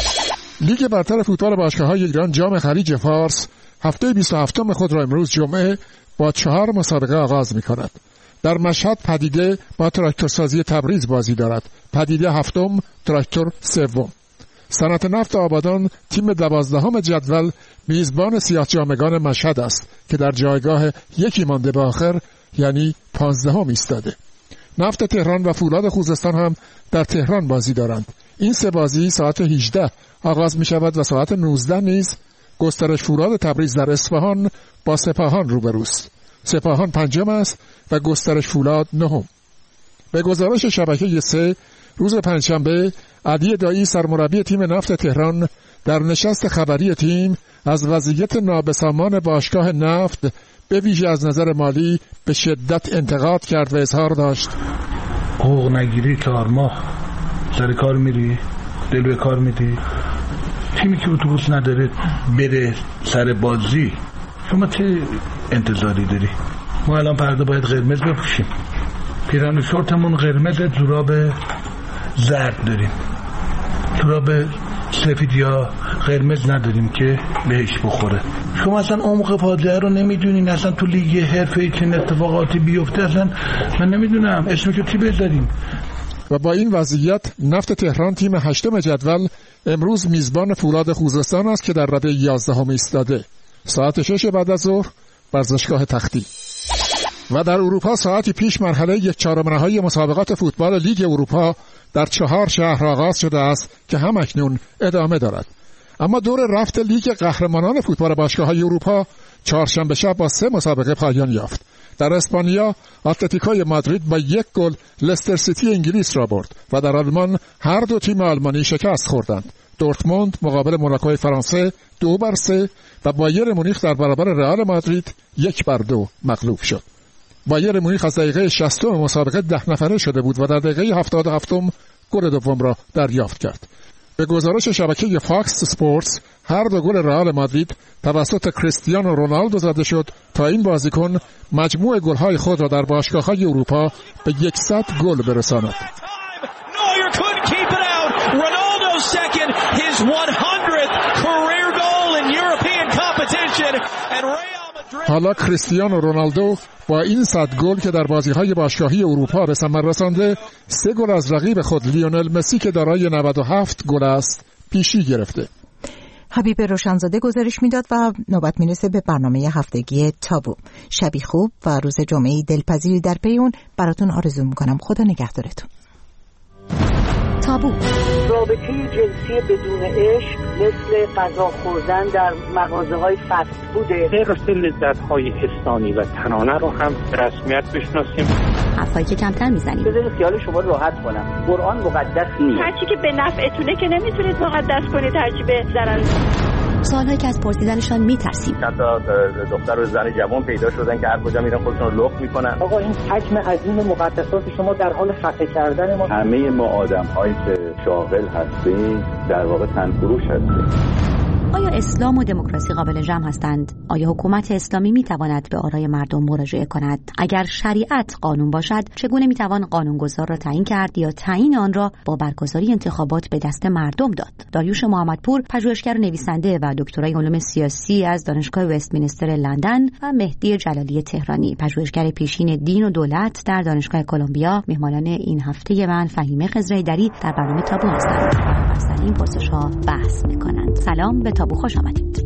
لیگ برتر فوتبال باشگاه‌های ایران جام خلیج فارس هفته 27 خود را امروز جمعه با 4 مسابقه آغاز می‌کند. در مشهد پدیده با تراکتورسازی تبریز بازی دارد. پدیده هفتم، تراکتور سوم. صنعت نفت آبادان تیم 12 جدول میزبان سیاه‌جامگان مشهد است که در جایگاه یکی مانده به آخر، یعنی 15 ایستاده. نفت تهران و فولاد خوزستان هم در تهران بازی دارند. این سه بازی ساعت 18 آغاز می شود و ساعت 19 نیز گسترش فولاد تبریز در اصفهان با سپاهان روبروست. سپاهان پنجم است و گسترش فولاد نهم. به گزارش شبکه 3 روز پنجشنبه علی دایی سرمربی تیم نفت تهران در نشست خبری تیم از وضعیت نابسامان باشگاه نفت به ویژه از نظر مالی به شدت انتقاد کرد و اظهار داشت حقوق نگیری 4 ماه سر کار میری، دل به کار میدی، تیمی که اتوبوس نداره بره سر بازی، شما چه انتظاری داری؟ ما الان پرده باید قرمز بپوشیم، پیرن شورتمون قرمز، جوراب زرد داریم، جوراب سفید یا قرمز نداریم که بهش بخوره. شما اصلا عمق فاجعه رو نمیدونین، اصلا تو لیگ حرفه‌ای چه اتفاقاتی بیفته اصلا من نمیدونم اسمشو چی بذاریم. و با این وضعیت نفت تهران تیم 8 جدول امروز میزبان فولاد خوزستان است که در رده 11 ایستاده. ساعت 6 بعد از ظهر ورزشگاه تختی. و در اروپا ساعتی پیش مرحله 1/4 نهایی مسابقات فوتبال لیگ اروپا در 4 شهر آغاز شده است که همکنون ادامه دارد. اما دور رفت لیگ قهرمانان فوتبال باشگاه‌های اروپا چهارشنبه شب با 3 مسابقه پایان یافت. در اسپانیا اتلتیکوی مادرید با 1 گل لستر سیتی انگلیس را برد و در آلمان هر دو تیم آلمانی شکست خوردند. دورتموند مقابل موناکوی فرانسه 2-3 و بایر مونیخ در برابر رئال مادرید 1-2 مغلوب شد. بایر مونیخ از دقیقه 60 مسابقه 10 نفره شده بود و در دقیقه 77 گل دوم را دریافت کرد. به گزارش شبکه فاکس اسپورتس هر دو گل رئال مادرید توسط کریستیانو رونالدو زده شد تا این بازیکن مجموع گل‌های خود را در باشگاه‌های اروپا به 100 گل برساند. حالا کریستیانو رونالدو با این 100 گل که در بازی‌های باشگاهی اروپا به ثمر رسانده 3 گل از رقیب خود لیونل مسی که دارای 97 گل است پیشی گرفته. حبیب روشنزاده گزارش میداد و نوبت میرسه به برنامه هفتگی تابو. شبی خوب و روز جمعه‌ای دلپذیری در پی اون براتون آرزو میکنم. خدا نگهدارتون. تابو. رابطه جنسی بدون عشق مثل غذا خوردن در مغازه‌های فست فوده. رشد لذت‌های حسانی و تنانه رو هم رسمیت بشناسیم. حرفایی که کمتر میزنیم. بذارید خیال شما راحت کنم. قرآن مقدس نیست. هرچی که به نفعتونه که نمیتونید مقدس کنید، هرچی به ضرر. سوالهایی که از پرسیدنشان میترسیم. حتی دختر و زن جوان پیدا شدن که هر کجا میرن خودشون رو لخت میکنن. آقا این حجم عظیم مقدسات شما در حال خفه کردن ما. همه ما آدم‌هایی که شاغل هستیم در واقع تنفروش هستیم. آیا اسلام و دموکراسی قابل جمع هستند؟ آیا حکومت اسلامی میتواند به آرای مردم مراجعه کند؟ اگر شریعت قانون باشد، چگونه میتوان قانونگذار را تعیین کرد یا تعیین آن را با برگزاری انتخابات به دست مردم داد؟ داریوش محمدپور، پژوهشگر و نویسنده و دکترای علوم سیاسی از دانشگاه وستمینستر لندن و مهدی جلالی تهرانی، پژوهشگر پیشین دین و دولت در دانشگاه کلمبیا، مهمانان این هفته من فهیمه خضرایدری در برنامه تابو هستند. بر این پرسش‌ها بحث می‌کنند. سلام، به تابو خوش آمدید.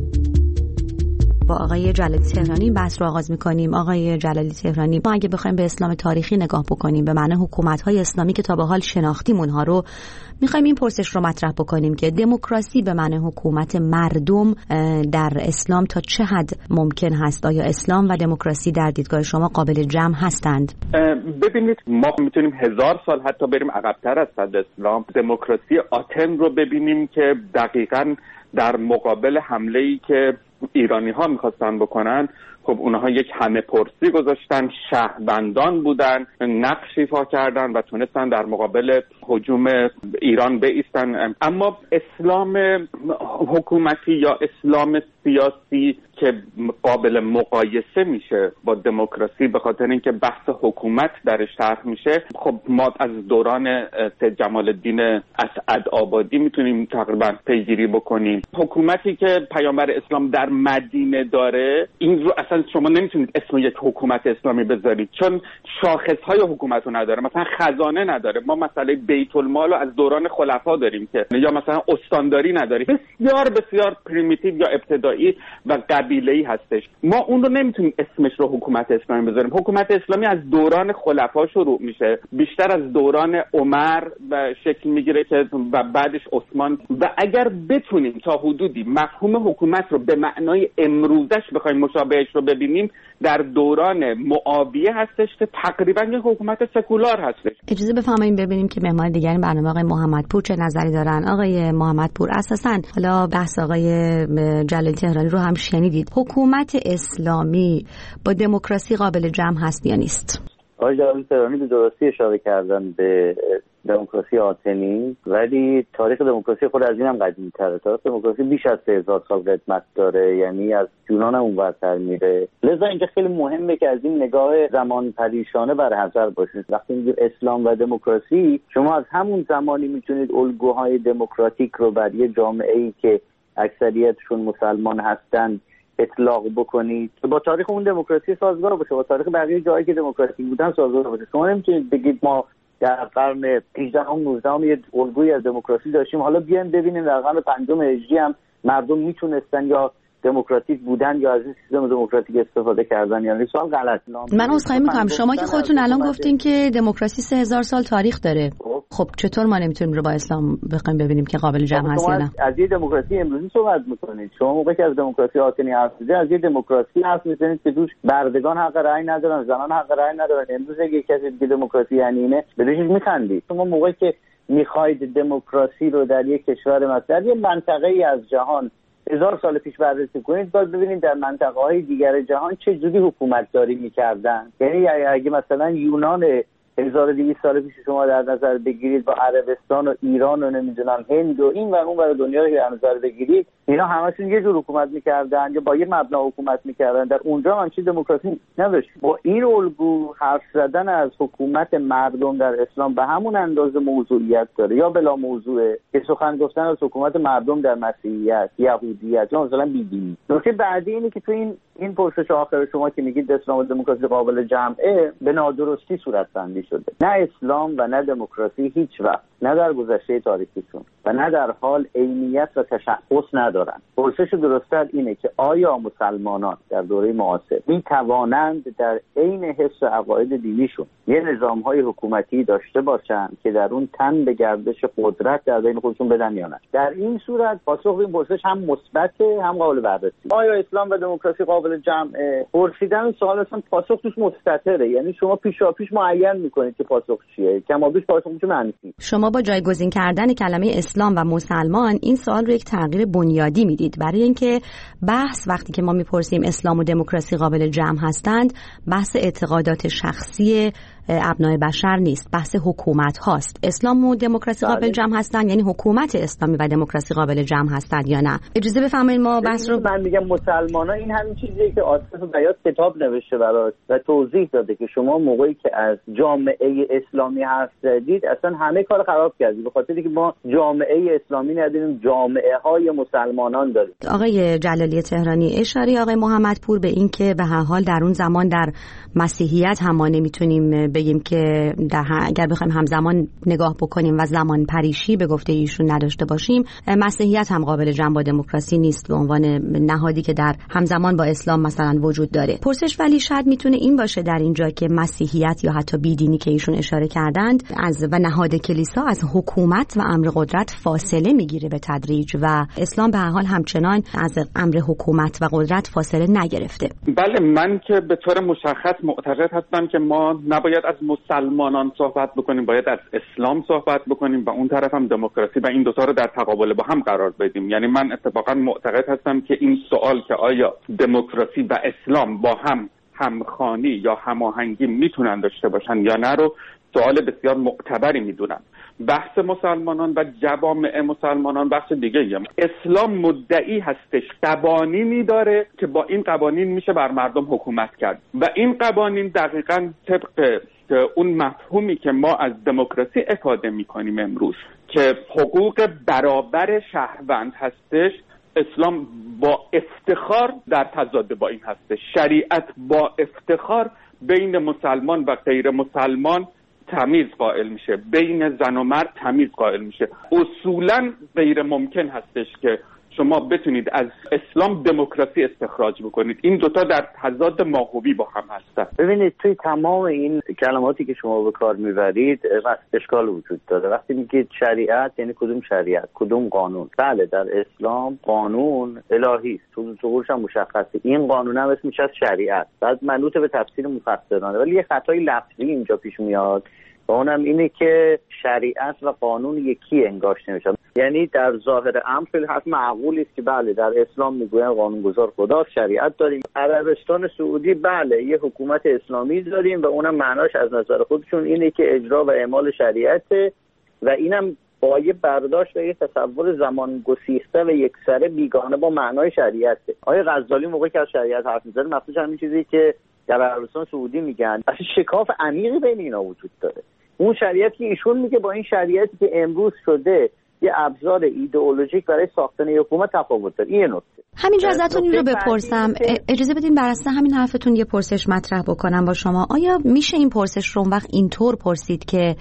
با آقای جلالی تهرانی بحث رو آغاز می‌کنیم. آقای جلالی تهرانی، ما اگه بخوایم به اسلام تاریخی نگاه بکنیم، به معنی حکومت‌های اسلامی که تا به حال شناختیم اونها رو، می‌خوایم این پرسش رو مطرح بکنیم که دموکراسی به معنی حکومت مردم در اسلام تا چه حد ممکن هست؟ آیا اسلام و دموکراسی در دیدگاه شما قابل جمع هستند؟ ببینید، ما میتونیم 1000 سال حتی بریم عقب‌تر از صد اسلام. دموکراسی آتن رو ببینیم که دقیقاً در مقابل حمله‌ای که ایرانی‌ها می‌خواستن بکنن، خب اونها یک همه پرسی گذاشتن، شهروندان بودن، نقش ایفا کردن و تونستن در مقابل هجوم ایران بایستن. اما اسلام حکومتی یا اسلام سیاسی که قابل مقایسه میشه با دموکراسی به خاطر اینکه بحث حکومت درش طرح میشه، خب ما از دوران سید جمال الدین اسعد آبادی میتونیم تقریبا پیگیری بکنیم. حکومتی که پیامبر اسلام در مدینه داره، این رو اصلا شما نمیتونید اسم یک حکومت اسلامی بذارید، چون شاخصهای حکومت رو نداره. مثلا خزانه نداره. ما مسئله بیت المال رو از دوران خلفا داریم که، یا مثلا استانداری نداریم. بسیار بسیار پریمیتیو یا ابتدایی و قبیله‌ای هستش. ما اون رو نمیتونیم اسمش رو حکومت اسلامی بذاریم. حکومت اسلامی از دوران خلفا شروع میشه، بیشتر از دوران عمر و شکل میگیره که و بعدش عثمان. و اگر بتونیم تا حدودی مفهوم حکومت رو به معنای امروزش بخوایم مشابهش رو ببینیم، در دوران معاویه هستش که تقریبا یک حکومت سکولار هستش. اجازه بفرمایید ببینیم که مهمان دیگری برنامه آقای محمدپور چه نظری دارن. آقای محمدپور، اساساً حالا بحث آقای جلالی تهرانی رو هم شنیدید، حکومت اسلامی با دموکراسی قابل جمع هست یا نیست؟ آقای جلالی تهرانی به درستی اشاره کردن به دموکراسی آتنی، ولی تاریخ دموکراسی خود از این هم قدیمی تره. تاریخ دموکراسی بیش از 3000 سال قدمت داره، یعنی از یونان هم اونورتر میره. لذا اینجا خیلی مهمه که از این نگاه زمان پریشانه بر حذر باشید. وقتی میگید اسلام و دموکراسی، شما از همون زمانی میتونید الگوهای دموکراتیک رو بر یه جامعه‌ای که اکثریتشون مسلمان هستند اطلاق بکنید که با تاریخ اون دموکراسی سازگار باشه، با تاریخ بقیه جایی که دموکراتیک بودن سازگار باشه. شما نمیتونید بگید ما در قرن 18 و 19 یه الگویی از دموکراسی داشتیم، حالا بیایم ببینیم در قرن 5 هجری هم مردم میتونستن یا دموکراتیک بودن یا از این سیستم دموکراتیک استفاده کردن. یعنی سوال غلط. من عذرخواهی میکنم، شما که خودتون الان گفتین که دموکراسی 3000 سال تاریخ داره، خب چطور ما نمیتونیم رو با اسلام بخوایم ببینیم که قابل جمع هست یا نه؟ از یه دموکراسی امروزی صحبت میکنید. شما موقعی که از دموکراسی آتنی حرف میزنید از یه دموکراسی حرف میزنید که توش بردگان حق رأی ندارن، زنان حق رأی ندارن. امروز اگه کسی که دموکراسی یعنی اینه بهش میخندید. شما موقعی که میخواید دموکراسی رو در یک کشور مثلا یه منطقه‌ای از جهان 1000 سال پیش بررسی کنید، باید ببینید در منطقه‌های دیگر جهان چه جوری حکومتداری می‌کردن. یعنی اگه مثلا یونان 1200 سال پیش شما در نظر بگیرید با عربستان و ایران و نمیدونم هند و این و اون ور دنیا رو در نظر بگیرید، اینا همشون یه جور حکومت می‌کردن یا با یه مبنا حکومت می‌کردن. در اونجا هم چیز دموکراسی نداشت. با این الگو حرف زدن از حکومت مردم در اسلام به همون اندازه موضوعیت داره یا بلا موضوعه که سخن گفتن از حکومت مردم در مسیحیت، یهودیت یا مثلا بی‌دینی. نکته بعدی اینه که تو این پرسش آخر شما که میگید اسلام و دموکراسی قابل جمعه، به نادرستی صورت‌بندی شده. نه اسلام و نه دموکراسی هیچ وقت، نه در گذشته تاریخیشون و نه در حال عینیت و تشخص ندارن. پرسش درست‌تر اینه که آیا مسلمانان در دوره معاصر می‌توانند در عین حفظ عقاید دینیشون یه نظام‌های حکومتی داشته باشند که در اون تن به گردش قدرت در بین خودشون بدن یا نه؟ در این صورت پاسخ این پرسش هم مثبته هم قابل بررسی. آیا اسلام و دموکراسی قابل جمعه؟ پرسیدن سوال اصلا پاسخ توش مستتره، یعنی شما پیشاپیش معین می‌کنید که پاسخ چیه، کمابیش پاسخ میشه منفی. شما با جایگزین کردن کلمه اسلام و مسلمان این سوال رو یک تغییر بنیادی میدید، برای اینکه بحث وقتی که ما میپرسیم اسلام و دموکراسی قابل جمع هستند، بحث اعتقادات شخصی ابنای بشر نیست، بحث حکومت هاست. اسلام و دموکراسی قابل جمع هستند، یعنی حکومت اسلامی و دموکراسی قابل جمع هستند یا نه؟ اجازه بفرمایید ما بحث رو من میگم مسلمان‌ها این همین چیزیه که آصف بیات کتاب نوشته براش و توضیح داده که شما موقعی که از جامعه اسلامی حرف زدید اصلا همه کار خراب کردید، به خاطری که ما جامعه اسلامی نداریم، جامعه های مسلمانان داریم. آقای جلالی تهرانی، اشاره آقای محمدپور به این که به هر حال در اون زمان در مسیحیت هم ما نمیتونیم بگیم که اگر بخوایم همزمان نگاه بکنیم و زمان پریشی به گفته ایشون نداشته باشیم، مسیحیت هم قابل جمع با دموکراسی نیست به عنوان نهادی که در همزمان با اسلام مثلا وجود داره. پرسش ولی شاید میتونه این باشه در اینجا که مسیحیت یا حتی بیدینی که ایشون اشاره کردند و نهاد کلیسا از حکومت و امر قدرت فاصله میگیره به تدریج و اسلام به هر حال همچنان از امر حکومت و قدرت فاصله نگرفته. بله، من که به طور مشخص معتقد هستم که ما نباید از مسلمانان صحبت بکنیم، باید از اسلام صحبت بکنیم و اون طرف هم دموکراسی و این دوتا رو در تقابل با هم قرار بدیم. یعنی من اتفاقا معتقد هستم که این سوال که آیا دموکراسی و اسلام با هم همخوانی یا هماهنگی میتونن داشته باشن یا نه رو سوال بسیار معتبری میدونم. بحث مسلمانان و جوامع مسلمانان بحث دیگه‌ایه. اسلام مدعی هستش قوانینی داره که با این قوانین میشه بر مردم حکومت کرد و این قوانین دقیقاً طبق اون مفهومی که ما از دموکراسی افاده میکنیم امروز که حقوق برابر شهروند هستش، اسلام با افتخار در تضاد با این هستش. شریعت با افتخار بین مسلمان و غیر مسلمان تمیز قائل میشه، بین زن و مرد تمیز قائل میشه. اصولاً غیر ممکن هستش که شما بتونید از اسلام دموکراسی استخراج بکنید. این دوتا در تضاد ماهوی با هم هستن. ببینید توی تمام این کلماتی که شما به کار میبرید اشکال وجود داره. وقتی میگید شریعت یعنی کدوم شریعت، کدوم قانون؟ بله، در اسلام قانون الهی است، تو ظهورش هم مشخصه. این قانون هم اسمش از شریعت، بعد منوط به تفسیر مفسرانه، ولی یه خطای لفظی اینجا پیش میاد و اونم اینه که شریعت و قانون یکی انگاشته نمیشن. یعنی در ظاهر امر خیلی حرف معقولی است که بله در اسلام میگوین قانونگذار خداست، شریعت داریم. عربستان سعودی بله یه حکومت اسلامی داریم و اونم معناش از نظر خودشون اینه که اجرا و اعمال شریعته و اینم با یه برداشت و یه تصور زمان گسیخته و یکسره بیگانه با معنای شریعته. آقای غزالی موقعی که از شریعت حرف می‌زنه مخصوصا همین چیزی که در عربستان سعودی میگن، اصلا شکاف عمیقی بین اینا وجود داره. اون شریعتی که ایشون میگه با این شریعتی که امروز شده یه ابزار ایدئولوژیک برای ساختن حکومت تفاوت داره. این نکته. همینجا ازتون این رو بپرسم، اجازه بدین بر اساس همین حرفتون یه پرسش مطرح بکنم با شما. آیا میشه این پرسش رو وقت اینطور پرسید که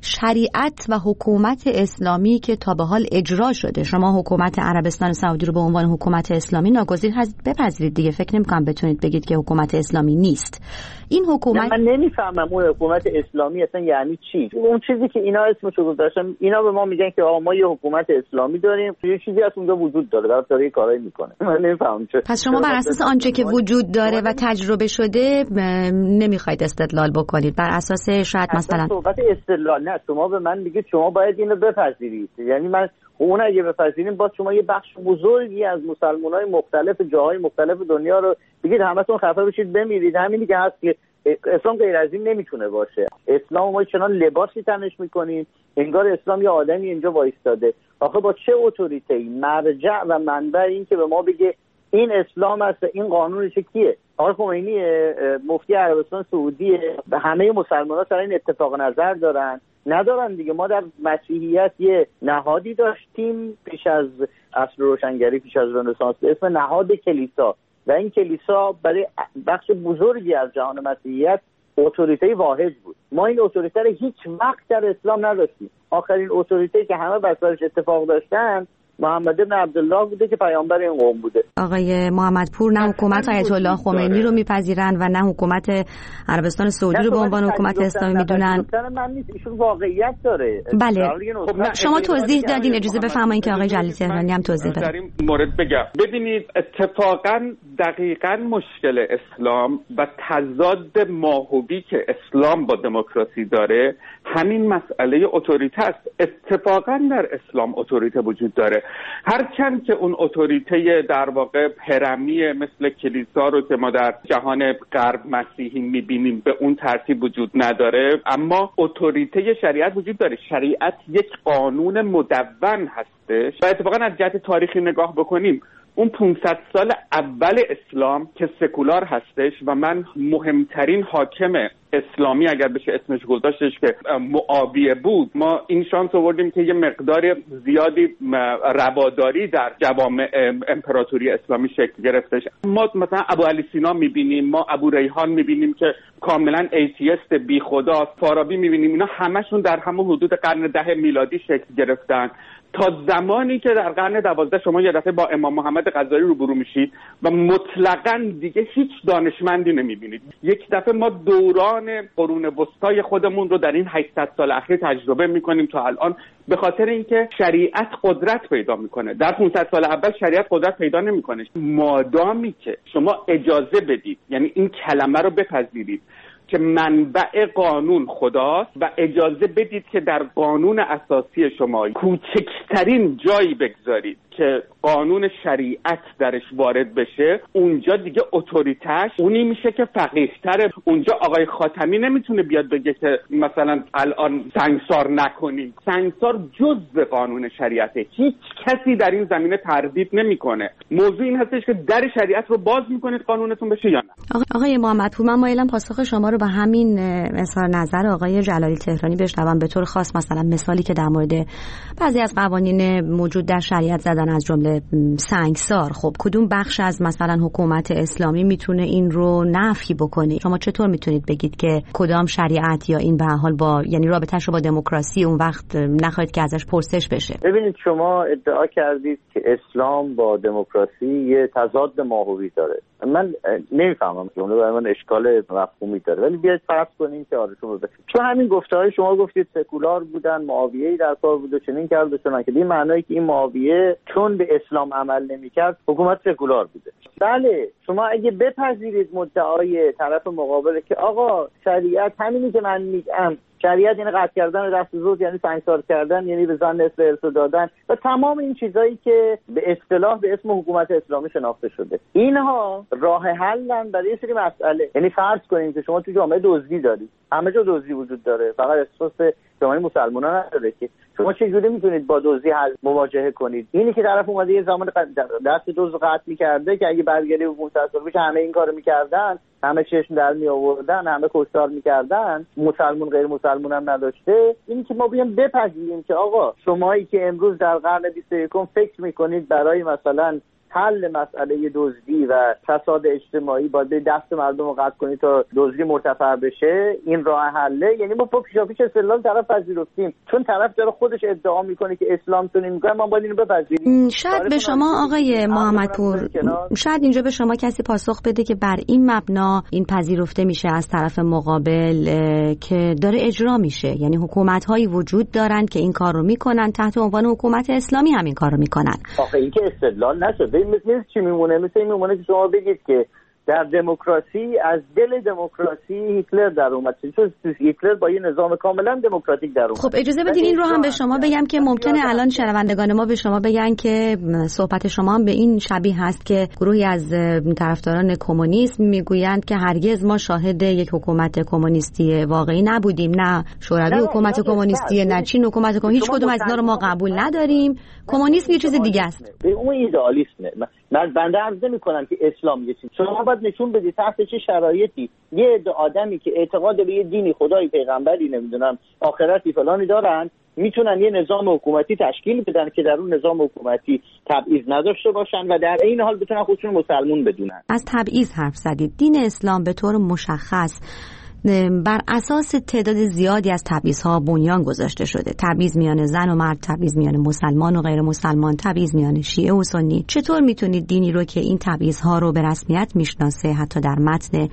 شریعت و حکومت اسلامی که تا به حال اجرا شده، شما حکومت عربستان سعودی رو به عنوان حکومت اسلامی ناگزیر بپذیرید دیگه، فکر نمی‌کنم بتونید بگید که حکومت اسلامی نیست. این حکومت من نمیفهمم اون حکومت اسلامی اصلا یعنی چی. اون چیزی که اینا اسمشو گذاشتن، اینا به ما میگن که ما یه حکومت اسلامی داریم، یه چیزی از اونجا وجود داره، داره کارایی میکنه. من نمیفهمم چه. پس شما بر اساس آنچه که وجود داره و تجربه شده نمیخواید استدلال بکنید، بر اساس شاید مثلا صحبت استدلال نه، شما به من میگید شما باید اینو بپذیرید. یعنی من اون اگه بپذیریم باز شما یه بخش بزرگی از مسلمانای مختلف جاهای مختلف دنیا رو بگید همتون خفه بشید بمیرید. همینی که هست که اسلام غیر از این نمیتونه باشه. اسلام ما چنان لباسی تنش میکنیم انگار اسلام یه آدمی اینجا وایستاده. آخه با چه اتوریتی مرجع و منبع این که به ما بگه این اسلام است، این قانونش کیه؟ آقای خمینی مفتی عربستان سعودی، همه مسلمان‌ها سر این اتفاق نظر دارن؟ ندارن دیگه. ما در مسیحیت یه نهادی داشتیم پیش از عصر روشنگری، پیش از رنسانس، به اسم نهاد کلیسا، و این کلیسا برای بخش بزرگی از جهان مسیحیت اتوریته واحد بود. ما این اتوریته رو هیچ وقت در اسلام نداشتیم. آخرین اتوریته که همه بسرش اتفاق داشتن محمد ابن عبدالله بوده که پیامبر این قوم بوده. آقای محمدپور نه حکومت آیت الله خمینی رو میپذیرن و نه حکومت عربستان سعودی رو به عنوان حکومت اسلامی میدونن. من نیست، ایشون واقعیت داره. بله. شما توضیح دادین، اجازه بفرمایید که آقای جلیلی تهرانی هم توضیح بدن. در این مورد بگم. ببینید اتفاقا دقیقاً مشکل اسلام و تضاد ماهوی که اسلام با دموکراسی داره همین مسئله اتوریته است. اتفاقا در اسلام اتوریته وجود داره، هرچند که اون اتوریته در واقع هرمی مثل کلیسا رو که ما در جهان غرب مسیحی میبینیم به اون ترتیب وجود نداره، اما اتوریته شریعت وجود داره. شریعت یک قانون مدون هستش و اتفاقا از جهت تاریخی نگاه بکنیم اون 500 سال اول اسلام که سکولار هستش و من مهمترین حاکم اسلامی اگر بشه اسمش گذاشتش که معاویه بود، ما این شانس آوردیم که یه مقدار زیادی رواداری در جوامع امپراتوری اسلامی شکل گرفتش. ما مثلا ابو علی سینا میبینیم، ما ابو ریحان میبینیم که کاملا ایتیست بی خدا، فارابی میبینیم، اینا همشون در همون حدود قرن 10 میلادی شکل گرفتن تا زمانی که در قرن 12 شما یه دفعه با امام محمد غزالی روبرو میشید و مطلقاً دیگه هیچ دانشمندی نمیبینید. یک دفعه ما دوران قرون وسطای خودمون رو در این 800 سال اخیر تجربه میکنیم تا الان، به خاطر اینکه شریعت قدرت پیدا میکنه. در 500 سال اول شریعت قدرت پیدا نمیکنه. مادامی که شما اجازه بدید، یعنی این کلمه رو بپذیرید که منبع قانون خداست و اجازه بدید که در قانون اساسی شما کوچکترین جایی بگذارید که قانون شریعت درش وارد بشه، اونجا دیگه اتوریتش اونی میشه که فقیه‌تره. اونجا آقای خاتمی نمیتونه بیاد بگه که مثلا الان سنگسار نکنید. سنگسار جزء قانون شریعته، هیچ کسی در این زمینه تردید نمیکنه. موضوع این هستش که در شریعت رو باز میکنید قانونتون بشه یا نه. آقای محمدپور، من مایلم پاسخ شما رو به همین اظهار نظر آقای جلالی تهرانی بشنوم، به طور خاص مثلا مثالی که در مورد بعضی از قوانین موجود در شریعت زدن از جمله سنگسار. خب کدوم بخش از مثلا حکومت اسلامی میتونه این رو نفی بکنه؟ شما چطور میتونید بگید که کدام شریعت یا این به هر حال با یعنی رابطه‌اش رو با دموکراسی اون وقت نخواهید که ازش پرسش بشه؟ ببینید شما ادعا کردید که اسلام با دموکراسی یه تضاد ماهوی داره. من نمیفهمم که اون برای من اشکال مفهومی داره، ولی بیاید فرض کنیم که آره شما چون همین گفته‌های شما گفتید سکولار بودن، معاویه در کار بود و چنین کرد و چنان، که این معنایی که این معاویه چون به اسلام عمل نمی‌کرد حکومت سکولار بوده. بله شما اگه بپذیرید مدعای طرف مقابل که آقا شریعت همینی که من میگم، شریعت یعنی قطع کردن دست زود، یعنی سنگسار کردن، یعنی به زن نصف ارث دادن و تمام این چیزایی که به اصطلاح به اسم حکومت اسلامی شناخته شده، اینها راه حلن برای یه سری مسئله. یعنی فرض کنیم که شما تو جامعه دزدی دارید، همه جا دزدی وجود داره، فقط اساس جامعه مسلمانان نداره که شما چجوری میتونید با دزدی مواجهه کنید؟ اینی که طرف اومده یه زمان دست دزد قطع می‌کرده که اگه برگردی به 500 سال پیش همه این کارو می‌کردن، همه چشم در میآوردن، همه کشتار می‌کردن، مسلمان غیر مسلمان هم نداشته. اینی که ما بیایم بپذیریم که آقا شمایی که امروز در قرن 21 فکر می‌کنید برای مثلا حل مسئله دزدی و فساد اجتماعی باید به دست مردم رو قطع کنید تا دزدی مرتفع بشه، این راه حله. یعنی ما پیشاپیش استدلال طرف پذیرفتیم، چون طرف داره خودش ادعا میکنه که اسلام تونی میکنه، ما باید اینو بپذیریم. شاید به شما آقای محمدپور، شاید اینجا به شما کسی پاسخ بده که بر این مبنا این پذیرفته میشه از طرف مقابل که داره اجرا میشه، یعنی حکومت‌هایی وجود دارن که این کار رو میکنن، تحت عنوان حکومت اسلامی هم این کار رو میکنن. آخه این که استدلال نشده. مثل چی میمونه؟ مثل این میمونه که شما بگید که در دموکراسی، از دل دموکراسی هیتلر در اومد، چون هیتلر با یه نظام کاملا دموکراتیک در اومد. خب اجازه بدین این رو هم به شما بگم که ممکنه الان شنوندگان ما به شما بگن که صحبت شما هم به این شبیه هست که گروهی از طرفداران کمونیسم میگویند که هرگز ما شاهد یک حکومت کمونیستی واقعی نبودیم، نه شوروی حکومت کمونیستی، نه چین حکومت کمونیستی، هیچ کدوم از اینا رو ما قبول نداریم. کمونیسم یه چیز دیگه است. اون ایدئالیسمه. من بنده عرض نمی‌کنم که اسلام یه چیز، شما باید نشون بدید تحت چه شرایطی یه عده آدمی که اعتقاد به یه دینی، خدای، پیغمبری، نمیدونم آخرتی فلانی دارن، میتونن یه نظام حکومتی تشکیل بدن که در اون نظام حکومتی تبعیض نداشته باشن و در این حال بتونن خودشون مسلمون بدونن. از تبعیض حرف زدید. دین اسلام به طور مشخص بر اساس تعداد زیادی از تبعیض‌ها بنیان گذاشته شده. تبعیض میان زن و مرد، تبعیض میان مسلمان و غیر مسلمان، تبعیض میان شیعه و سنی. چطور میتونید دینی رو که این تبعیض‌ها رو به رسمیت میشناسه، حتی در متن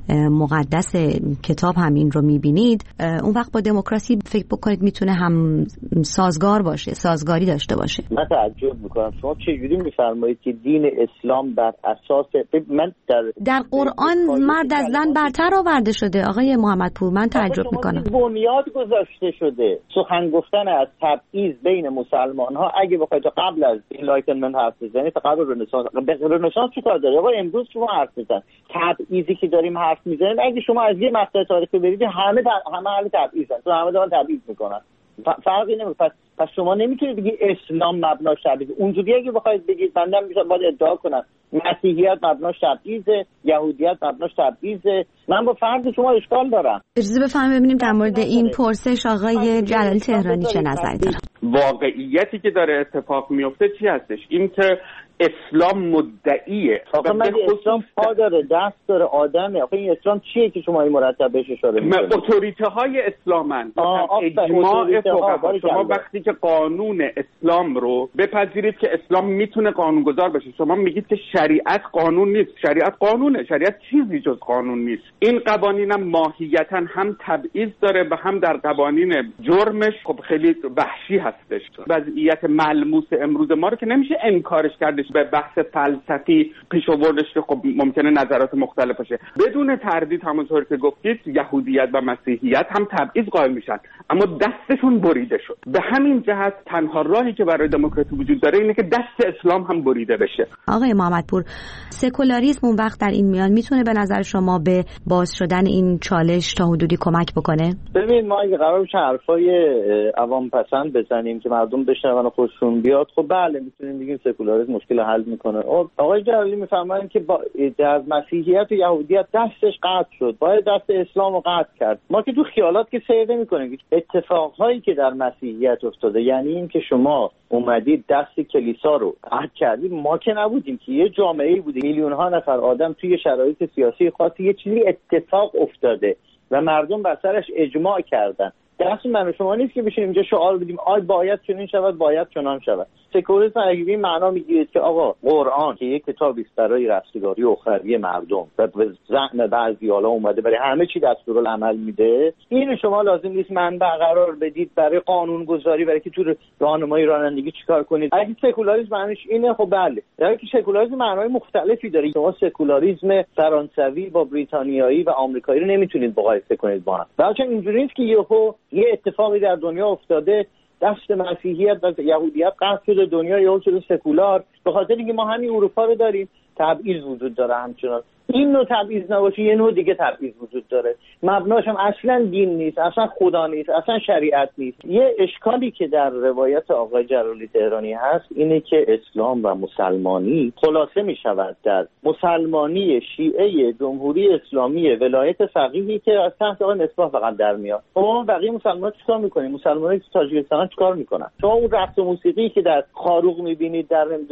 مقدس کتاب هم این رو میبینید، اون وقت با دموکراسی فکر بکنید میتونه هم سازگار باشه، سازگاری داشته باشه؟ من تعجب میکنم شما چجوری میفرمایید که دین اسلام بر اساس من در قرآن مرد از زن برتر آورده شده. آقای محمدپور، من تعجب میکنم. بنیاد گذاشته شده سخن گفتن از تبعیض بین مسلمان ها. اگه بخواید قبل از انلایتنمنت حرف بزنید، تا قبل رنسانس چیکار داره؟ آقا امروز شما حرف بزن. تبعیضی که داریم حرف میزنید، اگه شما از یه مقطع تاریخی برید، همه اهل تبعیضن، تو همه دارن تبعیض میکنن، فرقی نمیکنه. پس شما نمیتونید بگید اسلام مبناش تبعیض. اونجوری اگه بخواید بگید، بنده میشه باید ادعا کنم مسیحیت مبناش تبعیضه، یهودیت مبناش تبعیضه. من با فرض شما اشکال دارم. اجازه بفهمیم ببینیم در مورد این پرسش آقای جلالی تهرانی چه نظری دارن. واقعیتی که داره اتفاق میفته چی هستش؟ این که اسلام مدعیه. آخه من اسلام پا داره، دست داره، آدمه. آخه این اسلام چیه که شما این مرتب بهش اشاره می‌کنید؟ اتوریته های اسلامن. اجماع فقها. شما وقتی که قانون اسلام رو بپذیرید که اسلام میتونه قانونگذار بشه، شما میگید که شریعت قانون نیست. شریعت قانونه. شریعت چیزی جز قانون نیست. این قوانین هم ماهیتاً هم تبعیض داره و هم در قوانین جرمش خب خیلی وحشی هستش. وضعیت ملموس امروز ما رو که نمیشه انکارش کردش. به بحث فلسفی پیش آوردش که خب ممکنه نظرات مختلف باشه. بدون تردید همونطور که گفتید یهودیت و مسیحیت هم تبعیض قائل میشن، اما دستشون بریده شد. به همین جهت تنها راهی که برای دموکراسی وجود داره اینه که دست اسلام هم بریده بشه. آقای محمدپور، سکولاریسم اون وقت در این میان میتونه به نظر شما به باز شدن این چالش تا حدودی کمک بکنه؟ ببین، ما اگه قرار باشه حرفای عوام پسند بزنیم که مردم بشنون و خوششون بیاد، خب بله میتونیم بگیم سکولاریسم مشکل حل میکنه. آقای جلالی میفرمایند که در مسیحیت و یهودیت دستش قطع شد، باید دست اسلام رو قطع کرد. ما که تو خیالات که سیر نمی‌کنیم. اتفاقهایی که در مسیحیت افتاده، یعنی این که شما اومدید دست کلیسا رو قطع کردید، ما که نبودیم که یه جامعه‌ای بوده، میلیون ها نفر آدم توی شرایط سیاسی خاصی یه چیزی اتفاق افتاده و مردم بر سرش اجماع کردن. دست من و شما نیست که بشینیم اینجا شعار بدیم باید چنین شود، باید چنان شود. سکولاریسم اگه این معنا میگیرید که آقا قرآن که یک کتابی است برای رستگاری اخروی مردم و به ذهن بعضی‌ها اومده برای همه چی دستورالعمل میده، این شما لازم نیست منبع قرار بدید برای قانون گذاری، برای که تو راهنمایی رانندگی چیکار کنید. اگه سکولاریسم معنیش اینه، خب بله. در که سکولاریسم معنای مختلفی داره. شما سکولاریسم فرانسوی با بریتانیایی و آمریکایی رو نمیتونید مقایسه کنید با هم. بلکه اینجوری نیست که یه اتفاقی در دنیا افتاده، دست مسیحیت و یهودیت قطع شده، دنیا یهو شده سکولار، به خاطر اینکه ما همین اروپا رو داریم. تبعیض وجود داره همچنان. این نوع تبعیض نباشه، یه نوع دیگه تبعیض وجود داره. مبناش هم اصلا دین نیست، اصلا خدا نیست، اصلا شریعت نیست. یه اشکالی که در روایت آقای جلالی تهرانی هست اینه که اسلام و مسلمانی خلاصه می شود در مسلمانی شیعه جمهوری اسلامی ولایت فقیهی که از تحت آقای مصباح فقط در میاد. ما بقیه مسلمان‌ها چیکار می‌کنیم؟ مسلمان‌ها که تاجیکستان چیکار می‌کنن؟ شما اون رقص موسیقی که در خاروق می‌بینید، در نمیدونم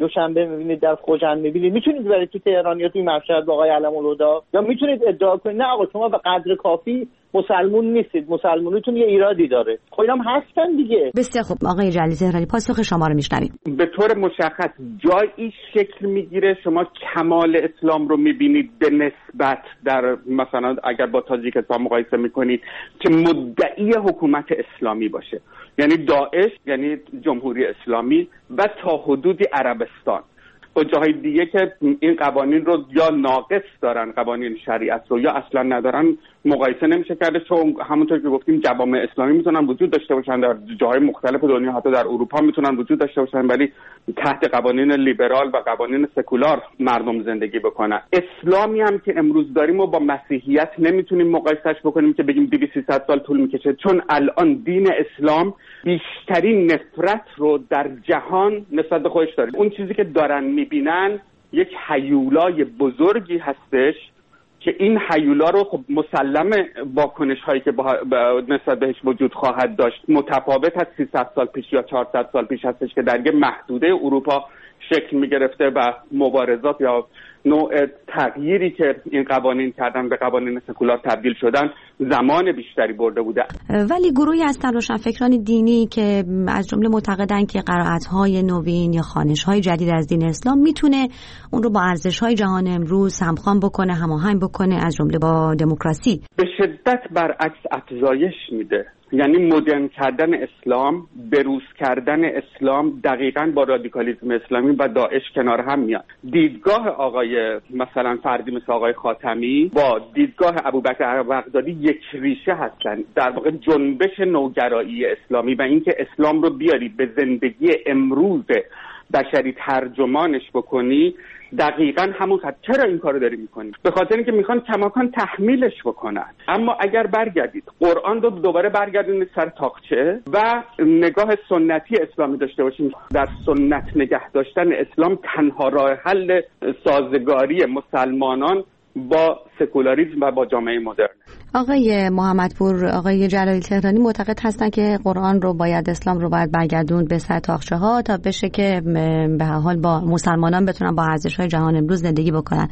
دوشنبه میبینید، در خوجند میبینید، میتونید برید تو تهران یا تو مشهد با آقای علم‌الهدی، یا میتونید ادعا کنید نه آقا شما به قدر کافی مسلمون نیستید، مسلمونیتون یه ایرادی داره. خب اینم هستن دیگه. بسیار خوب آقای جلیلی تهرانی، پاسخ شما رو میشنویم. به طور مشخص جایی شکل میگیره شما کمال اسلام رو میبینید به نسبت در مثلا اگر با تاجیکستان مقایسه میکنید که مدعی حکومت اسلامی باشه، یعنی داعش، یعنی جمهوری اسلامی و تا حدودی عربستان. و جاهای دیگه که این قوانین رو یا ناقص دارن، قوانین شریعت رو، یا اصلا ندارن، مقایسه نمیشه کرده، چون همونطور که گفتیم جوامع اسلامی میتونن وجود داشته باشن در جاهای مختلف دنیا، حتی در اروپا میتونن وجود داشته باشن، ولی تحت قوانین لیبرال و قوانین سکولار مردم زندگی بکنن. اسلامی هم که امروز داریم و با مسیحیت نمیتونیم مقایسهش بکنیم که بگیم 200-300 سال طول میکشه، چون الان دین اسلام بیشترین نفرت رو در جهان نسبت به خودش داره. اون چیزی که دارن میبینن یک هیولای بزرگی هستش که این هیولا رو خب مسلمه واکنش هایی که نسبت بهش وجود خواهد داشت متفاوت از 300 سال پیش یا 400 سال پیش هستش که در یه محدوده اروپا شکل می گرفته و مبارزات یا نوع تغییری که این قوانین کردن به قوانین سکولار تبدیل شدن زمان بیشتری برده بوده. ولی گروهی هستن روشنفکران دینی که از جمله معتقدن که قرائت‌های نوین یا خوانش‌های جدید از دین اسلام میتونه اون رو با ارزش‌های جهان امروز همخوان بکنه، هماهنگ بکنه، از جمله با دموکراسی. به شدت برعکس افزایش میده. یعنی مدرن کردن اسلام، بروز کردن اسلام دقیقاً با رادیکالیسم اسلامی و داعش کنار هم میاد. دیدگاه آقای مثلا فردی مثل آقای خاتمی با دیدگاه ابوبکر بغدادی یک ریشه هستن، در واقع جنبش نوگرایی اسلامی و اینکه اسلام رو بیاری به زندگی امروز بشری ترجمانش بکنی، دقیقاً همون خط. چرا این کارو داری میکنی؟ به خاطر اینکه میخوان کماکان تحمیلش بکنن. اما اگر برگردید قرآن رو دوباره برگردونید سر تاقچه و نگاه سنتی اسلامی داشته باشیم، در سنت نگه داشتن اسلام تنها راه حل سازگاری مسلمانان با سکولاریسم و با جامعه مدرن. آقای محمدپور، آقای جلالی تهرانی معتقد هستن که قرآن رو باید، اسلام رو باید برگردوند به سر تاقچه ها تا بشه که به هر حال با مسلمانان بتونن با ارزش‌های جهان امروز زندگی بکنن.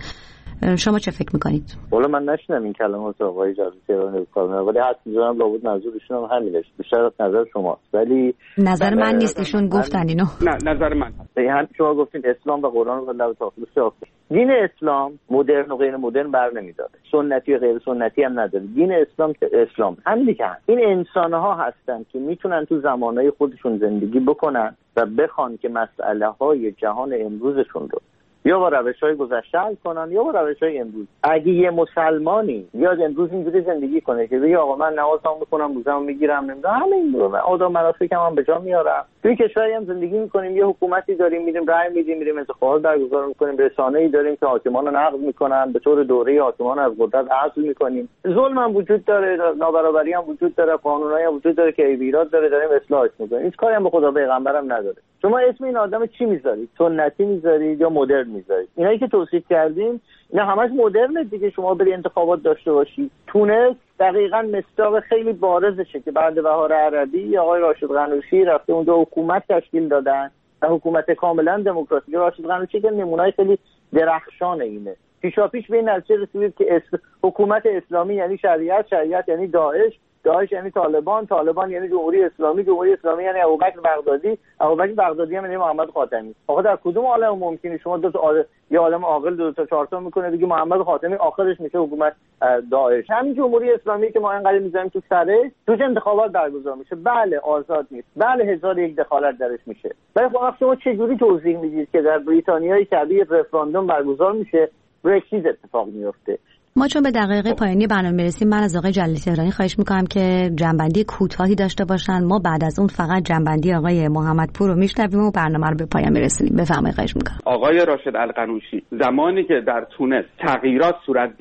شما چه فکر میکنید؟ والا من نشنم این کلمات آقای جلالی تهرانی بکنم، ولی حد می‌زنم لابد منظورشون هم همینه، بیشتر از نظر شماست. ولی نظر من نیست، ایشون گفتن اینو. نه نظر من. هم شما گفتین اسلام و قرآن رو لب تاقچه. دین اسلام مدرن و غیر مدرن بر نمیداره، سنتی و غیر سنتی هم نداره. دین اسلام که اسلام همین که این انسان‌ها هستن که میتونن تو زمانهای خودشون زندگی بکنن و بخوان که مسئله‌های جهان امروزشون رو یا با روش‌های گذشته حل کنن یا با روش‌های امروز. اگه یه مسلمانی یا امروز اینجوری زندگی کنه که بگه آقا من نمازم می‌خونم، روزم میگیرم، نمیدونم همین رو آدم مناسکم هم به جا میارم، توی کشوری هم زندگی می‌کنیم، یه حکومتی داریم، میریم رای میدیم، میریم انتخابات برگزار می‌کنیم، رسانه‌ای داریم که حاکمان رو نقد می‌کنن، به طور دوره حاکمان از قدرت عزل می‌کنیم، ظلم هم وجود داره، نابرابری هم وجود داره، قانونایی هم وجود داره که ایراد داره، داریم اصلاحش می‌کنیم. هیچ کاری هم به خدا پیغمبرم نداره. شما اسم این آدم چی می‌ذارید؟ سنتی می‌ذارید یا مدرن می‌ذارید؟ اینایی که توصیف کردیم اینا همش مدرنه دیگه. شما بری انتخابات داشته باشی. تونس دقیقاً مصداق خیلی بارزشه که بعد بهار عربی آقای راشد غنوشی رفته اونجا حکومت تشکیل دادن و حکومت کاملا دموکراتیک. راشد غنوشی که نمونه‌ای خیلی درخشان اینه. پیشاپیش به این نتیجه رسید که حکومت اسلامی یعنی شریعت، شریعت یعنی داعش، داعش یعنی طالبان، طالبان یعنی جمهوری اسلامی، جمهوری اسلامی یعنی ابوبکر بغدادی، ابوبکر بغدادی یعنی محمد خاتمی. آخه در کدوم عالم ممکنه شما دو تا یه عالم عاقل دو تا چهار تا میکنه دیگه محمد خاتمی آخرش میشه حکومت داعش. همین جمهوری اسلامی که ما اینقدر میذاریم تو سرش، توش انتخابات برگزار میشه، بله آزاد نیست، بله 1001 دخالت درش میشه. ولی خب شما چه جوری توضیح میدید که در بریتانیای کبیر رفراندوم برگزار میشه، برکسیت اتفاق میفته؟ ما چون به دقیقه پایانی برنامه میرسیم، من از آقای جلالی تهرانی خواهش میکنم که جنبندی کوتاهی داشته باشن. ما بعد از اون فقط جنبندی آقای محمدپور رو میشنویم و برنامه رو به پایان میرسونیم. بفرمایید. خواهش میکنم. آقای راشد القنوشی زمانی که در تونس تغییرات صورت گرفت،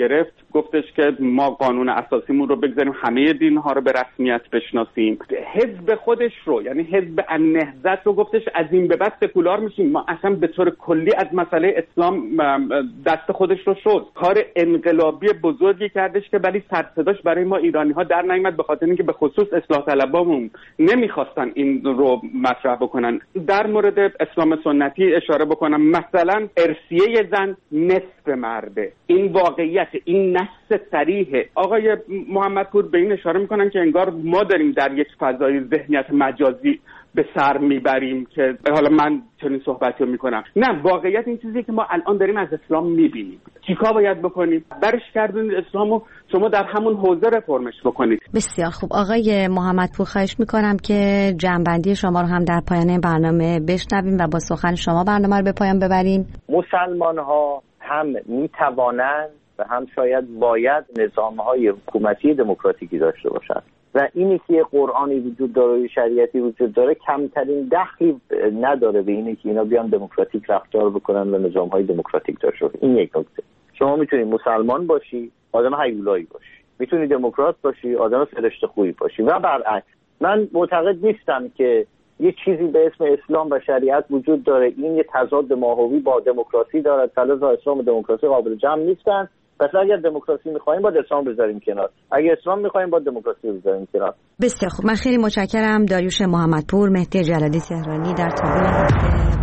گفتش که ما قانون اساسیمون رو بگذاریم همه دین‌ها رو به رسمیت بشناسیم. حزب خودش رو، یعنی حزب النهضت رو، گفتش از این به بعد سکولار میشیم، ما اصلا به طور کلی از مسئله اسلام دست خودش رو شد. کار انقلابی بزرگی کردش که ولی سر صداش برای ما ایرانی‌ها در نیامد، به خاطر اینکه به خصوص اصلاح طلبامون نمیخواستن این رو مطرح بکنن. در مورد اسلام سنتی اشاره بکنم، مثلا ارثیه زن نصف مرده، این واقعیت، این نص صریحه. آقای محمدپور به این اشاره میکنن که انگار ما داریم در یک فضای ذهنیت مجازی به سر میبریم که حالا من چنین صحبتی رو میکنم. نه، واقعیت این چیزیه که ما الان داریم از اسلام میبینیم. چیکار باید بکنیم؟ برش گردونید اسلامو شما در همون حوزه رفرمش بکنید. بسیار خوب. آقای محمدپور، خواهش میکنم که جنبندی شما رو هم در پایان برنامه بشنویم و با سخن شما برنامه رو به پایان ببریم. مسلمان ها هم میتوانند و هم شاید باید نظام‌های حکومتی دموکراتیکی داشته باشند و اینی که قرآنی وجود داره و شریعتی وجود داره کمترین دخلی نداره به اینی که اینا بیان دموکراتیک رفتار بکنن و نظام‌های دموکراتیک داشته باشن. این یک نکته. شما میتونید مسلمان باشی، آدم هیولایی باشی، میتونی دموکرات باشی، آدم فرشته خویی باشی و برعکس. من معتقد نیستم که یه چیزی به اسم اسلام و شریعت وجود داره این یه تضاد ماهوی با دموکراسی داره، لذا اسلام و دموکراسی قابل جمع نیستن. پس اگر دموکراسی می‌خوایم باید اسلام بذاریم کنار، اگر اسلام می‌خوایم باید دموکراسی بذاریم کنار. بسیار خوب. من خیلی متشکرم. داریوش محمدپور، مهدی جلالی تهرانی در تابلو